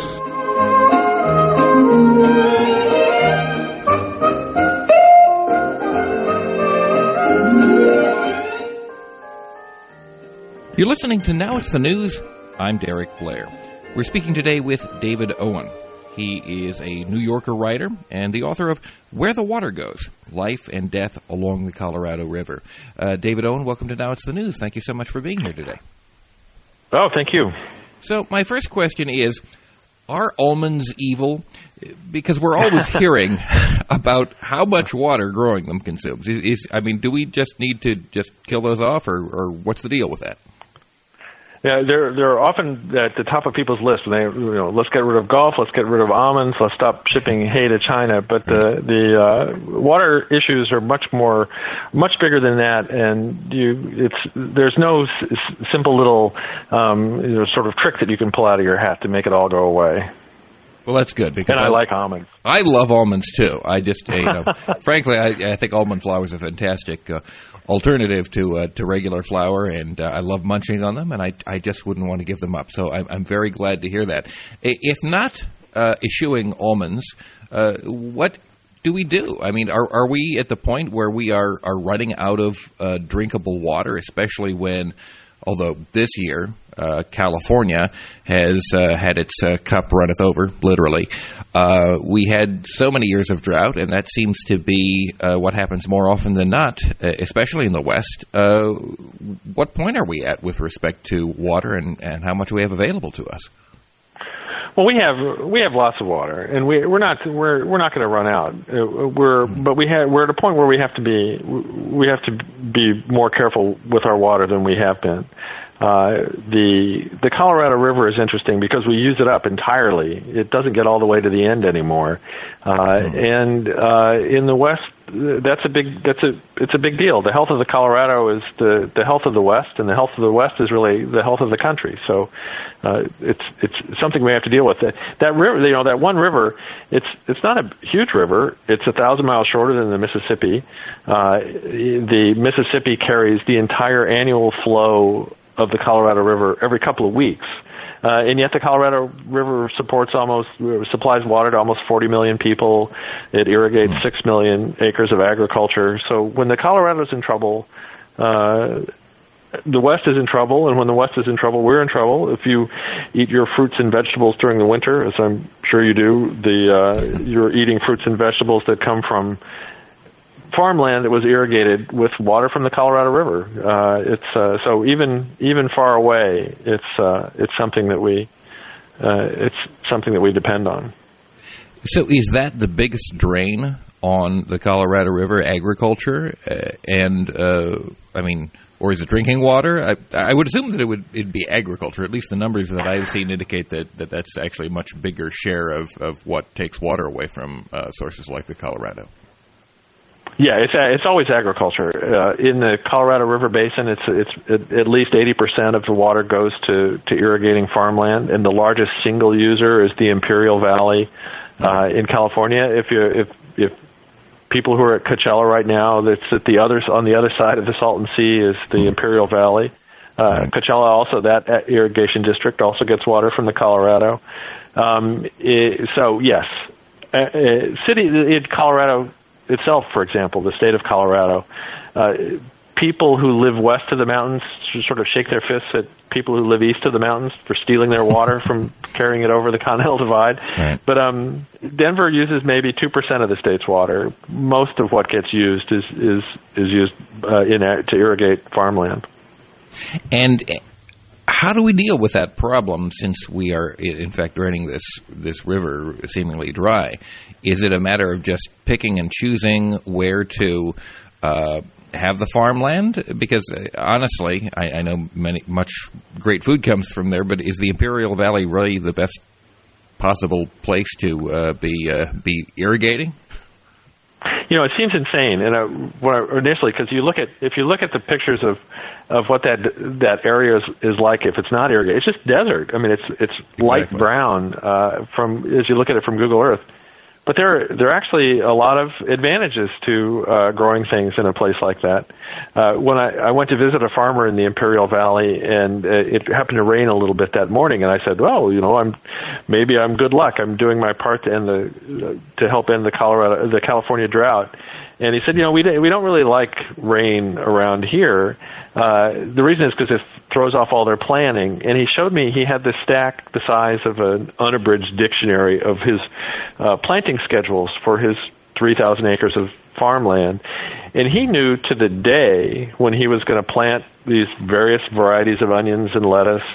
You're listening to Now It's the News. I'm Derek Blair. We're speaking today with David Owen. He is a New Yorker writer and the author of Where the Water Goes, Life and Death Along the Colorado River. Uh, David Owen, welcome to Now It's the News. Thank you so much for being here today. Oh, thank you. So my first question is, are almonds evil? Because we're always hearing about how much water growing them consumes. Is, is I mean, do we just need to just kill those off, or, or what's the deal with that? Yeah, they're they're often at the top of people's list. They, you know, let's get rid of golf, let's get rid of almonds, let's stop shipping hay to China. But the the uh, water issues are much more, much bigger than that. And you, it's there's no s- simple little um, you know, sort of trick that you can pull out of your hat to make it all go away. Well, that's good because and I, I like almonds. I love almonds too. I just, you know, frankly, I, I think almond flour is a fantastic uh, alternative to uh, to regular flour, and uh, I love munching on them, and I I just wouldn't want to give them up. So I'm, I'm very glad to hear that. If not uh, eschewing almonds, uh, what do we do? I mean, are are we at the point where we are are running out of uh, drinkable water, especially when, although this year, uh, California has uh, had its uh, cup runneth over, literally. Uh, we had so many years of drought, and that seems to be uh, what happens more often than not, uh, especially in the West. Uh, what point are we at with respect to water and, and how much we have available to us? Well, we have we have lots of water, and we we're not we're we're not going to run out. We're but we have we're at a point where we have to be we have to be more careful with our water than we have been. Uh, the the Colorado River is interesting because we use it up entirely. It doesn't get all the way to the end anymore, uh, mm. and uh, in the West, that's a big that's a it's a big deal. The health of the Colorado is the the health of the West, and the health of the West is really the health of the country. So uh, it's it's something we have to deal with. That, that river, you know, that one river, it's it's not a huge river. It's a thousand miles shorter than the Mississippi. Uh, the Mississippi carries the entire annual flow of the Colorado River every couple of weeks. Uh, and yet the Colorado River supports almost, supplies water to almost forty million people. It irrigates six million acres of agriculture. So when the Colorado's in trouble, uh, the West is in trouble, and when the West is in trouble, we're in trouble. If you eat your fruits and vegetables during the winter, as I'm sure you do, the uh, you're eating fruits and vegetables that come from farmland that was irrigated with water from the Colorado River. Uh, it's uh, so even even far away, it's uh, it's something that we uh, it's something that we depend on. So, is that the biggest drain on the Colorado River? Agriculture, uh, and uh, I mean, or is it drinking water? I, I would assume that it would it'd be agriculture. At least the numbers that I've seen indicate that, that that's actually a much bigger share of, of what takes water away from uh, sources like the Colorado. Yeah, it's it's always agriculture. Uh, in the Colorado River Basin, it's it's at least eighty percent of the water goes to, to irrigating farmland, and the largest single user is the Imperial Valley uh, in California. If you if if people who are at Coachella right now, that's at the other on the other side of the Salton Sea is the Imperial Valley. Uh, Coachella also, that irrigation district also gets water from the Colorado. Um, it, so yes, uh, uh, city in Colorado itself, for example, the state of Colorado, uh, people who live west of the mountains sort of shake their fists at people who live east of the mountains for stealing their water from carrying it over the Continental Divide. Right. But um, Denver uses maybe two percent of the state's water. Most of what gets used is is is used uh, in to irrigate farmland. And how do we deal with that problem since we are, in fact, draining this this river seemingly dry? Is it a matter of just picking and choosing where to uh, have the farmland? Because uh, honestly, I, I know many much great food comes from there, but is the Imperial Valley really the best possible place to uh, be uh, be irrigating? You know, it seems insane, and uh, when I, initially, because you look at if you look at the pictures of of what that that area is, is like, if it's not irrigated, it's just desert. I mean, it's it's exactly. light brown uh, from as you look at it from Google Earth. But there, there are actually a lot of advantages to uh, growing things in a place like that. Uh, when I, I went to visit a farmer in the Imperial Valley, and it happened to rain a little bit that morning, and I said, "Well, you know, I'm maybe I'm good luck. I'm doing my part to end the to help end the Colorado, the California drought." And he said, "You know, we we don't really like rain around here. Uh, the reason is because it throws off all their planning." And he showed me he had this stack the size of an unabridged dictionary of his uh, planting schedules for his three thousand acres of farmland. And he knew to the day when he was going to plant these various varieties of onions and lettuce,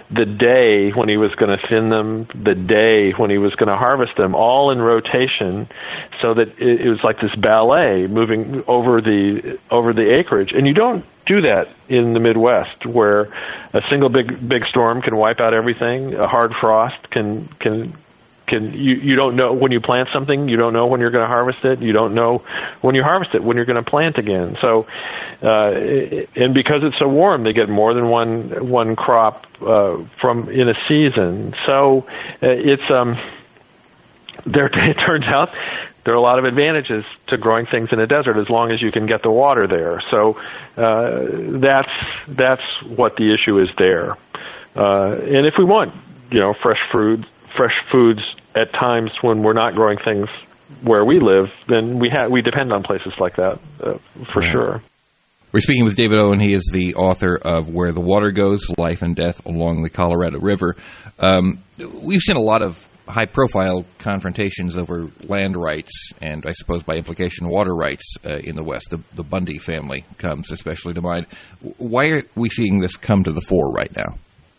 the day when he was going to thin them, the day when he was going to harvest them, all in rotation, so that it, it was like this ballet moving over the over the acreage. And you don't do that in the Midwest, where a single big big storm can wipe out everything. A hard frost can can can you you don't know when you plant something, you don't know when you're going to harvest it. You don't know when you harvest it when you're going to plant again. So, uh, and because it's so warm, they get more than one one crop uh, from in a season. So uh, it's um there. It turns out there are a lot of advantages to growing things in a desert as long as you can get the water there. So uh, that's that's what the issue is there. Uh, and if we want, you know, fresh fruit, fresh foods at times when we're not growing things where we live, then we ha- we depend on places like that uh, for yeah. sure. We're speaking with David Owen. He is the author of Where the Water Goes, Life and Death Along the Colorado River. Um, we've seen a lot of high-profile confrontations over land rights and, I suppose, by implication, water rights uh, in the West. The, the Bundy family comes especially to mind. Why are we seeing this come to the fore right now?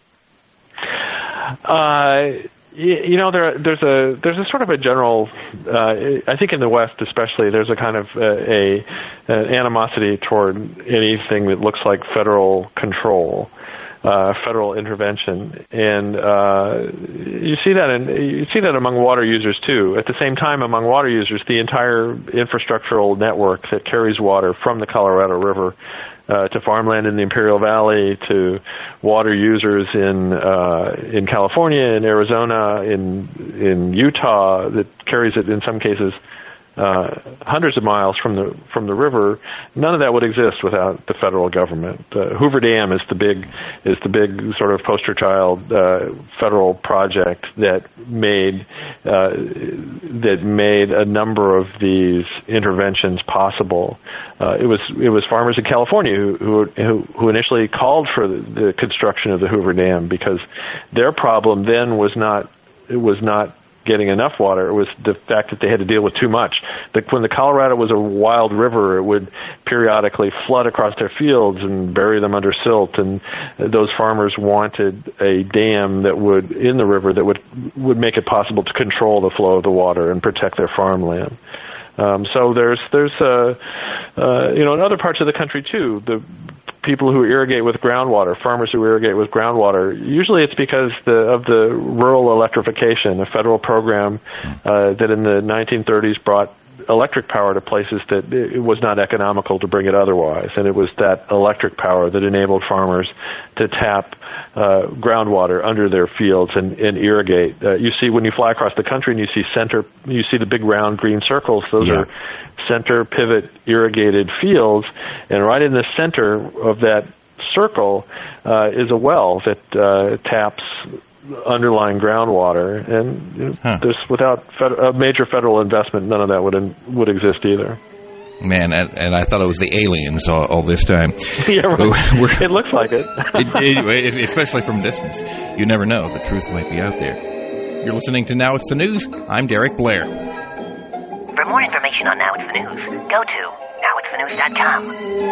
Uh, you know, there, there's a there's a sort of a general, uh, I think in the West especially, there's a kind of uh, a an animosity toward anything that looks like federal control. Uh, federal intervention, and uh, you see that in, you see that among water users too. At the same time, among water users, the entire infrastructural network that carries water from the Colorado River uh, to farmland in the Imperial Valley, to water users in uh, in California, in Arizona, in in Utah, that carries it in some cases Uh, hundreds of miles from the from the river. None of that would exist without the federal government. Uh, Hoover Dam is the big is the big sort of poster child uh, federal project that made uh, that made a number of these interventions possible. Uh, it was it was farmers in California who who, who initially called for the, the construction of the Hoover Dam, because their problem then was not it was not getting enough water. It was the fact that they had to deal with too much. That when the Colorado was a wild river, it would periodically flood across their fields and bury them under silt, and those farmers wanted a dam that would, in the river, that would would make it possible to control the flow of the water and protect their farmland. Um, so there's there's uh, uh, you know, in other parts of the country too, the people who irrigate with groundwater, farmers who irrigate with groundwater, usually it's because the, of the rural electrification, a federal program uh, that in the nineteen thirties brought electric power to places that it was not economical to bring it otherwise. And it was that electric power that enabled farmers to tap uh, groundwater under their fields and, and irrigate. Uh, you see, when you fly across the country and you see center, you see the big round green circles, those yeah. are center pivot irrigated fields, and right in the center of that circle uh, is a well that uh, taps underlying groundwater, and you know, huh. there's without fed- a major federal investment, none of that would in- would exist either. Man, and, and I thought it was the aliens all, all this time. Yeah, right. It looks like it. it, it. Especially from a distance. You never know. The truth might be out there. You're listening to Now It's the News. I'm Derek Blair. For more information on Now It's the News, go to now it's the news dot com.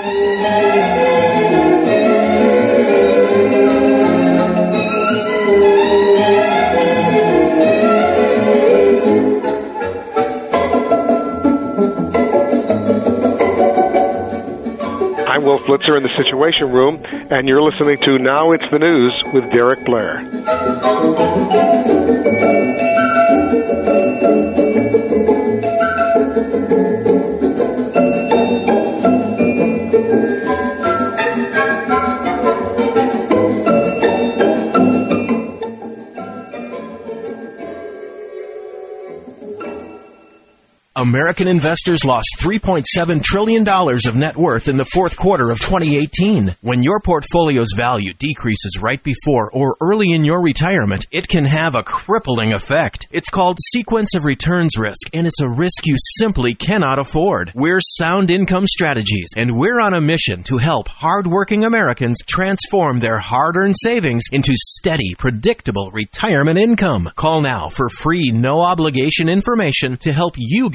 I'm Will Flitzer in the Situation Room, and you're listening to Now It's the News with Derek Blair. American investors lost three point seven trillion dollars of net worth in the fourth quarter of twenty eighteen. When your portfolio's value decreases right before or early in your retirement, it can have a crippling effect. It's called sequence of returns risk, and it's a risk you simply cannot afford. We're Sound Income Strategies, and we're on a mission to help hardworking Americans transform their hard-earned savings into steady, predictable retirement income. Call now for free, no-obligation information to help you get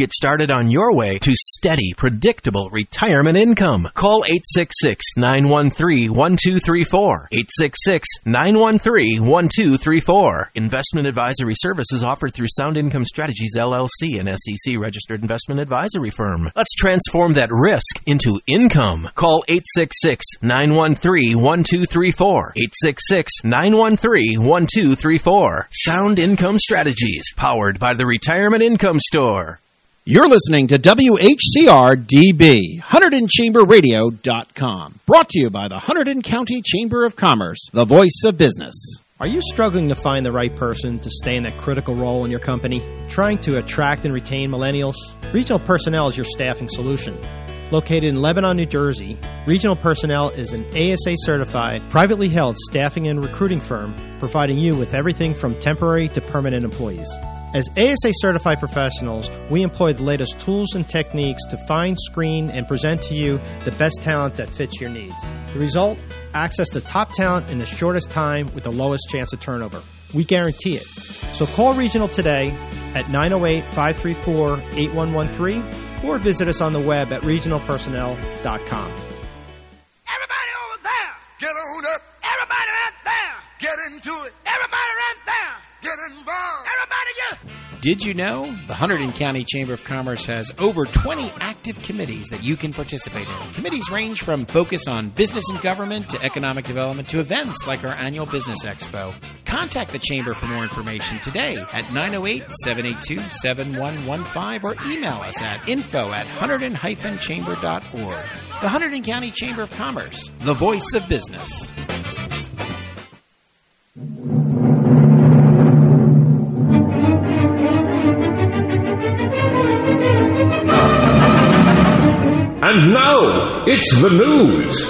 get started on your way to steady, predictable retirement income. Call eight six six, nine one three, one two three four. eight six six, nine one three, one two three four. Investment advisory services offered through Sound Income Strategies, L L C, an S E C-registered investment advisory firm. Let's transform that risk into income. Call eight six six, nine one three, one two three four. eight six six, nine one three, one two three four. Sound Income Strategies, powered by the Retirement Income Store. You're listening to W H C R D B, Hunterdon Chamber Radio dot com. Brought to you by the Hunterdon County Chamber of Commerce, the voice of business. Are you struggling to find the right person to stay in that critical role in your company? Trying to attract and retain millennials? Regional Personnel is your staffing solution. Located in Lebanon, New Jersey, Regional Personnel is an A S A-certified, privately held staffing and recruiting firm providing you with everything from temporary to permanent employees. As A S A-certified professionals, we employ the latest tools and techniques to find, screen, and present to you the best talent that fits your needs. The result? Access to top talent in the shortest time with the lowest chance of turnover. We guarantee it. So call Regional today at nine oh eight, five three four, eight one one three or visit us on the web at regional personnel dot com. Everybody over there, get on up. Everybody right there, get into it. Everybody right there, get involved. Everybody get... Did you know the Hunterdon County Chamber of Commerce has over twenty active committees that you can participate in? Committees range from focus on business and government to economic development to events like our annual Business Expo. Contact the Chamber for more information today at nine oh eight, seven eight two, seven one one five or email us at info at hunterdon dash chamber dot org. The Hunterdon County Chamber of Commerce, the voice of business. And now, it's the news.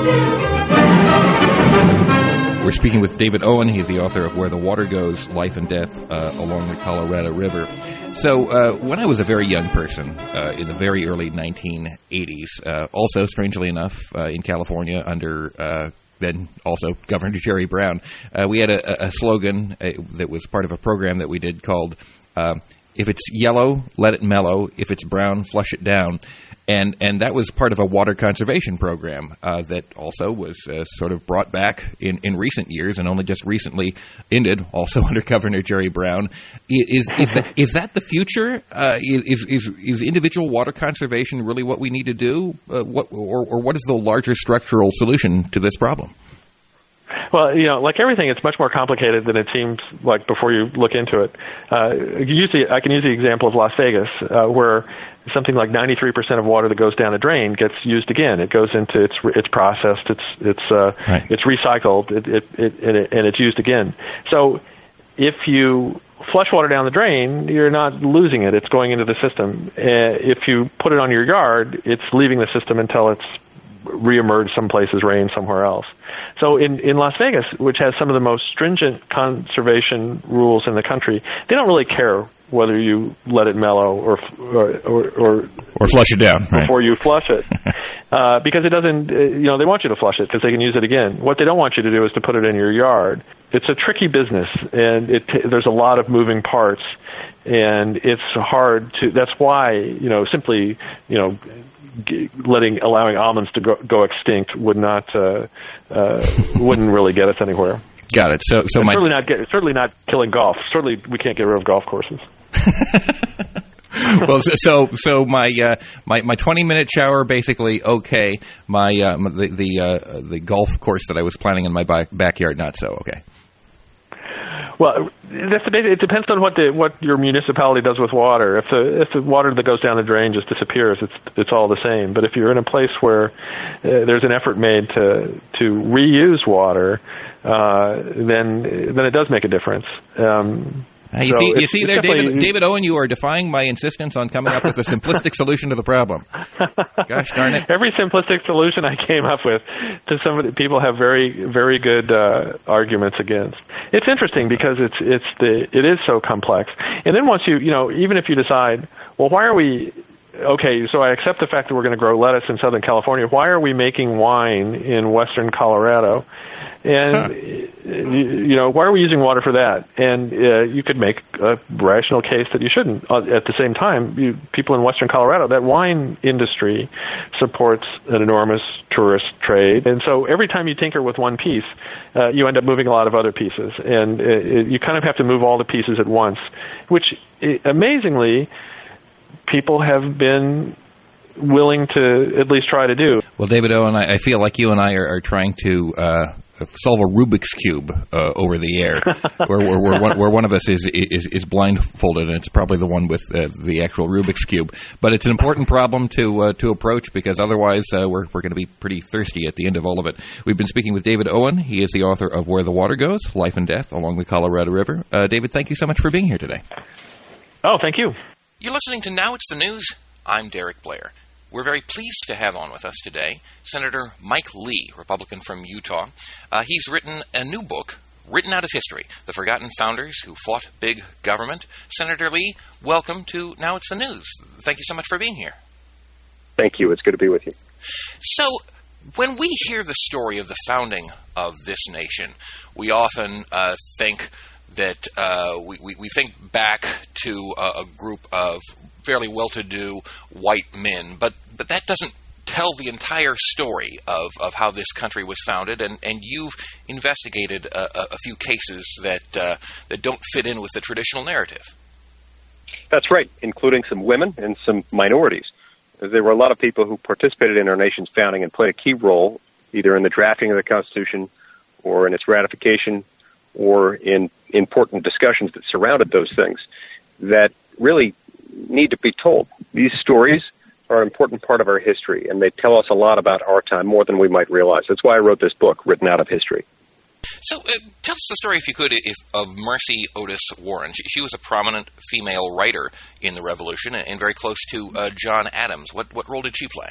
We're speaking with David Owen. He's the author of Where the Water Goes, Life and Death uh, Along the Colorado River. So uh, when I was a very young person uh, in the very early nineteen eighties, uh, also, strangely enough, uh, in California under uh, then also Governor Jerry Brown, uh, we had a, a slogan uh, that was part of a program that we did called uh, If it's yellow, let it mellow. If it's brown, flush it down. And and that was part of a water conservation program uh, that also was uh, sort of brought back in, in recent years and only just recently ended, also under Governor Jerry Brown. Is is that is that the future? Uh, is is is individual water conservation really what we need to do? Uh, what or or what is the larger structural solution to this problem? Well, you know, like everything, it's much more complicated than it seems like before you look into it. Uh, usually, I can use the example of Las Vegas, uh, where something like ninety-three percent of water that goes down a drain gets used again. It goes into it's it's processed, it's it's uh, right. it's recycled, it, it, it, and, it, and it's used again. So, if you flush water down the drain, you're not losing it; it's going into the system. Uh, if you put it on your yard, it's leaving the system until it's reemerged some places, rain somewhere else. So in, in Las Vegas, which has some of the most stringent conservation rules in the country, they don't really care whether you let it mellow or or or, or, or flush it down before right. you flush it, uh, because it doesn't. You know, they want you to flush it because they can use it again. What they don't want you to do is to put it in your yard. It's a tricky business, and it there's a lot of moving parts, and it's hard to. That's why you know simply you know. letting allowing almonds to go, go extinct would not uh, uh, wouldn't really get us anywhere. Got it. So, so my certainly not get, certainly not killing golf. Certainly, we can't get rid of golf courses. Well, so so my uh, my my twenty minute shower basically okay. My, uh, my the the uh, the golf course that I was planning in my back, backyard not so okay. Well, that's the, it depends on what the what your municipality does with water. If the if the water that goes down the drain just disappears, it's it's all the same. But if you're in a place where uh, there's an effort made to to reuse water, uh, then then it does make a difference. Um, Uh, you so see, you it's, see it's there, David, definitely- David Owen, you are defying my insistence on coming up with a simplistic solution to the problem. Gosh darn it. Every simplistic solution I came up with, to some of the people have very, very good uh, arguments against. It's interesting because it's it's the it is so complex. And then once you you know even if you decide, well, why are we okay? So I accept the fact that we're going to grow lettuce in Southern California. Why are we making wine in Western Colorado? And, huh. you, you know, why are we using water for that? And uh, you could make a rational case that you shouldn't. Uh, at the same time, you, people in western Colorado, that wine industry supports an enormous tourist trade. And so every time you tinker with one piece, uh, you end up moving a lot of other pieces. And uh, it, you kind of have to move all the pieces at once, which, uh, amazingly, people have been willing to at least try to do. Well, David Owen, I, I feel like you and I are, are trying to uh, solve a Rubik's Cube uh, over the air, where, where, where, one, where one of us is, is, is blindfolded, and it's probably the one with uh, the actual Rubik's Cube. But it's an important problem to uh, to approach, because otherwise uh, we're, we're going to be pretty thirsty at the end of all of it. We've been speaking with David Owen. He is the author of Where the Water Goes, Life and Death Along the Colorado River. Uh, David, thank you so much for being here today. Oh, thank you. You're listening to Now It's the News. I'm Derek Blair. We're very pleased to have on with us today Senator Mike Lee, Republican from Utah. Uh, he's written a new book, Written Out of History, The Forgotten Founders Who Fought Big Government. Senator Lee, welcome to Now It's the News. Thank you so much for being here. Thank you. It's good to be with you. So, when we hear the story of the founding of this nation, we often uh, think that uh, we, we, we think back to a, a group of fairly well-to-do white men, but but that doesn't tell the entire story of, of how this country was founded, and, and you've investigated a, a few cases that uh, that don't fit in with the traditional narrative. That's right, including some women and some minorities. There were a lot of people who participated in our nation's founding and played a key role, either in the drafting of the Constitution or in its ratification or in important discussions that surrounded those things, that really need to be told. These stories are an important part of our history, and they tell us a lot about our time, more than we might realize. That's why I wrote this book, Written Out of History. So uh, tell us the story, if you could, if, of Mercy Otis Warren. She, she was a prominent female writer in the Revolution and, and very close to uh, John Adams. What, what role did she play?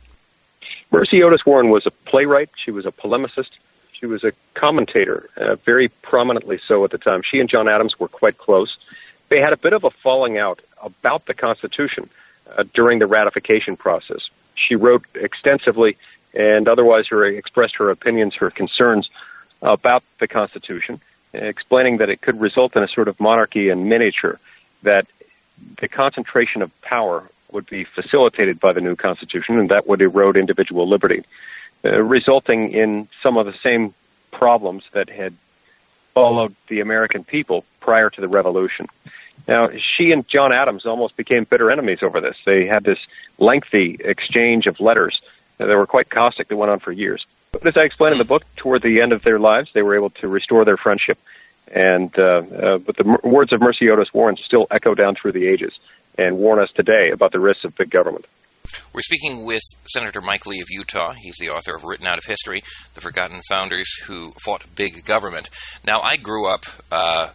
Mercy Otis Warren was a playwright. She was a polemicist. She was a commentator, uh, very prominently so at the time. She and John Adams were quite close. They had a bit of a falling out about the Constitution uh, during the ratification process. She wrote extensively and otherwise her, expressed her opinions, her concerns about the Constitution, explaining that it could result in a sort of monarchy in miniature, that the concentration of power would be facilitated by the new Constitution, and that would erode individual liberty, uh, resulting in some of the same problems that had followed the American people prior to the Revolution. Now, she and John Adams almost became bitter enemies over this. They had this lengthy exchange of letters that were quite caustic that went on for years. But as I explain in the book, toward the end of their lives, they were able to restore their friendship. And uh, uh, but the m- words of Mercy Otis Warren still echo down through the ages and warn us today about the risks of big government. We're speaking with Senator Mike Lee of Utah. He's the author of Written Out of History, The Forgotten Founders Who Fought Big Government. Now, I grew up uh,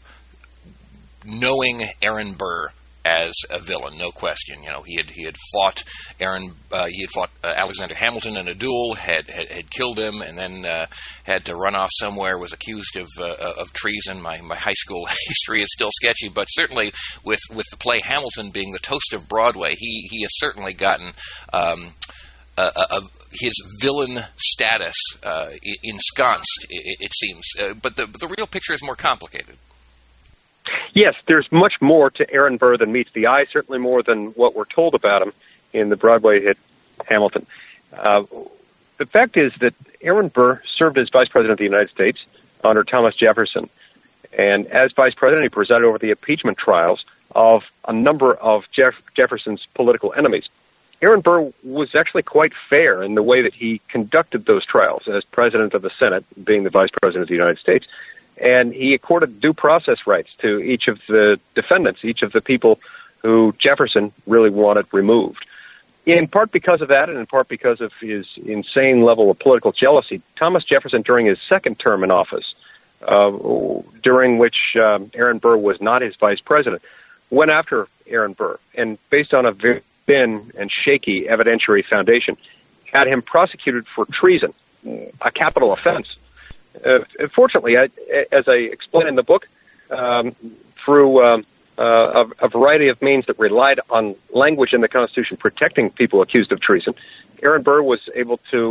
knowing Aaron Burr as a villain, no question. You know, he had he had fought Aaron, uh, he had fought uh, Alexander Hamilton in a duel, had had, had killed him, and then uh, had to run off somewhere. Was accused of uh, of treason. My my high school history is still sketchy, but certainly with, with the play Hamilton being the toast of Broadway, he he has certainly gotten um, a, a, his villain status uh, ensconced. It, it seems, uh, but the but the real picture is more complicated. Yes, there's much more to Aaron Burr than meets the eye, certainly more than what we're told about him in the Broadway hit Hamilton. Uh, the fact is that Aaron Burr served as Vice President of the United States under Thomas Jefferson. And as Vice President, he presided over the impeachment trials of a number of Jeff- Jefferson's political enemies. Aaron Burr was actually quite fair in the way that he conducted those trials as President of the Senate, being the Vice President of the United States. And he accorded due process rights to each of the defendants, each of the people who Jefferson really wanted removed. In part because of that, and in part because of his insane level of political jealousy, Thomas Jefferson, during his second term in office, uh, during which um, Aaron Burr was not his vice president, went after Aaron Burr, and based on a very thin and shaky evidentiary foundation, had him prosecuted for treason, a capital offense. Uh, fortunately, I, as I explain in the book, um, through um, uh, a, a variety of means that relied on language in the Constitution protecting people accused of treason, Aaron Burr was able to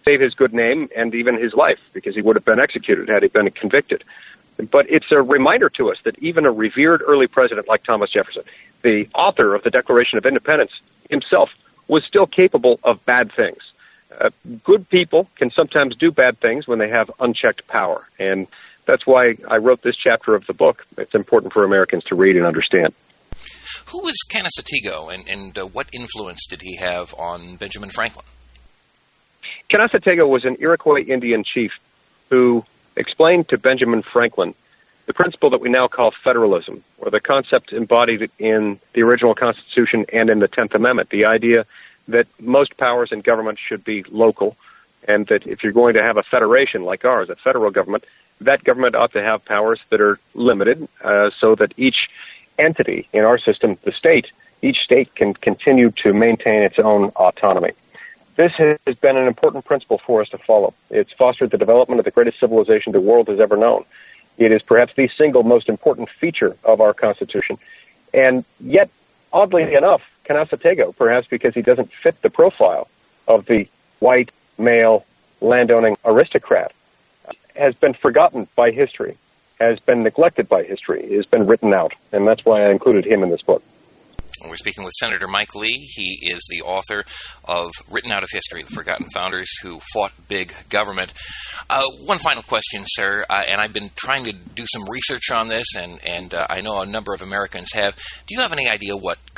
save his good name and even his life, because he would have been executed had he been convicted. But it's a reminder to us that even a revered early president like Thomas Jefferson, the author of the Declaration of Independence himself, was still capable of bad things. Uh, good people can sometimes do bad things when they have unchecked power. And that's why I wrote this chapter of the book. It's important for Americans to read and understand. Who was Canasatego, and, and uh, what influence did he have on Benjamin Franklin? Canasatego was an Iroquois Indian chief who explained to Benjamin Franklin the principle that we now call federalism, or the concept embodied in the original Constitution and in the tenth Amendment, the idea that most powers in government should be local, and that if you're going to have a federation like ours, a federal government, that government ought to have powers that are limited uh, so that each entity in our system, the state, each state can continue to maintain its own autonomy. This has been an important principle for us to follow. It's fostered the development of the greatest civilization the world has ever known. It is perhaps the single most important feature of our Constitution. And yet, oddly enough, Canasatego, perhaps because he doesn't fit the profile of the white, male, landowning aristocrat, has been forgotten by history, has been neglected by history, has been written out. And that's why I included him in this book. We're speaking with Senator Mike Lee. He is the author of Written Out of History, The Forgotten Founders Who Fought Big Government. Uh, one final question, sir, uh, and I've been trying to do some research on this, and, and uh, I know a number of Americans have. Do you have any idea what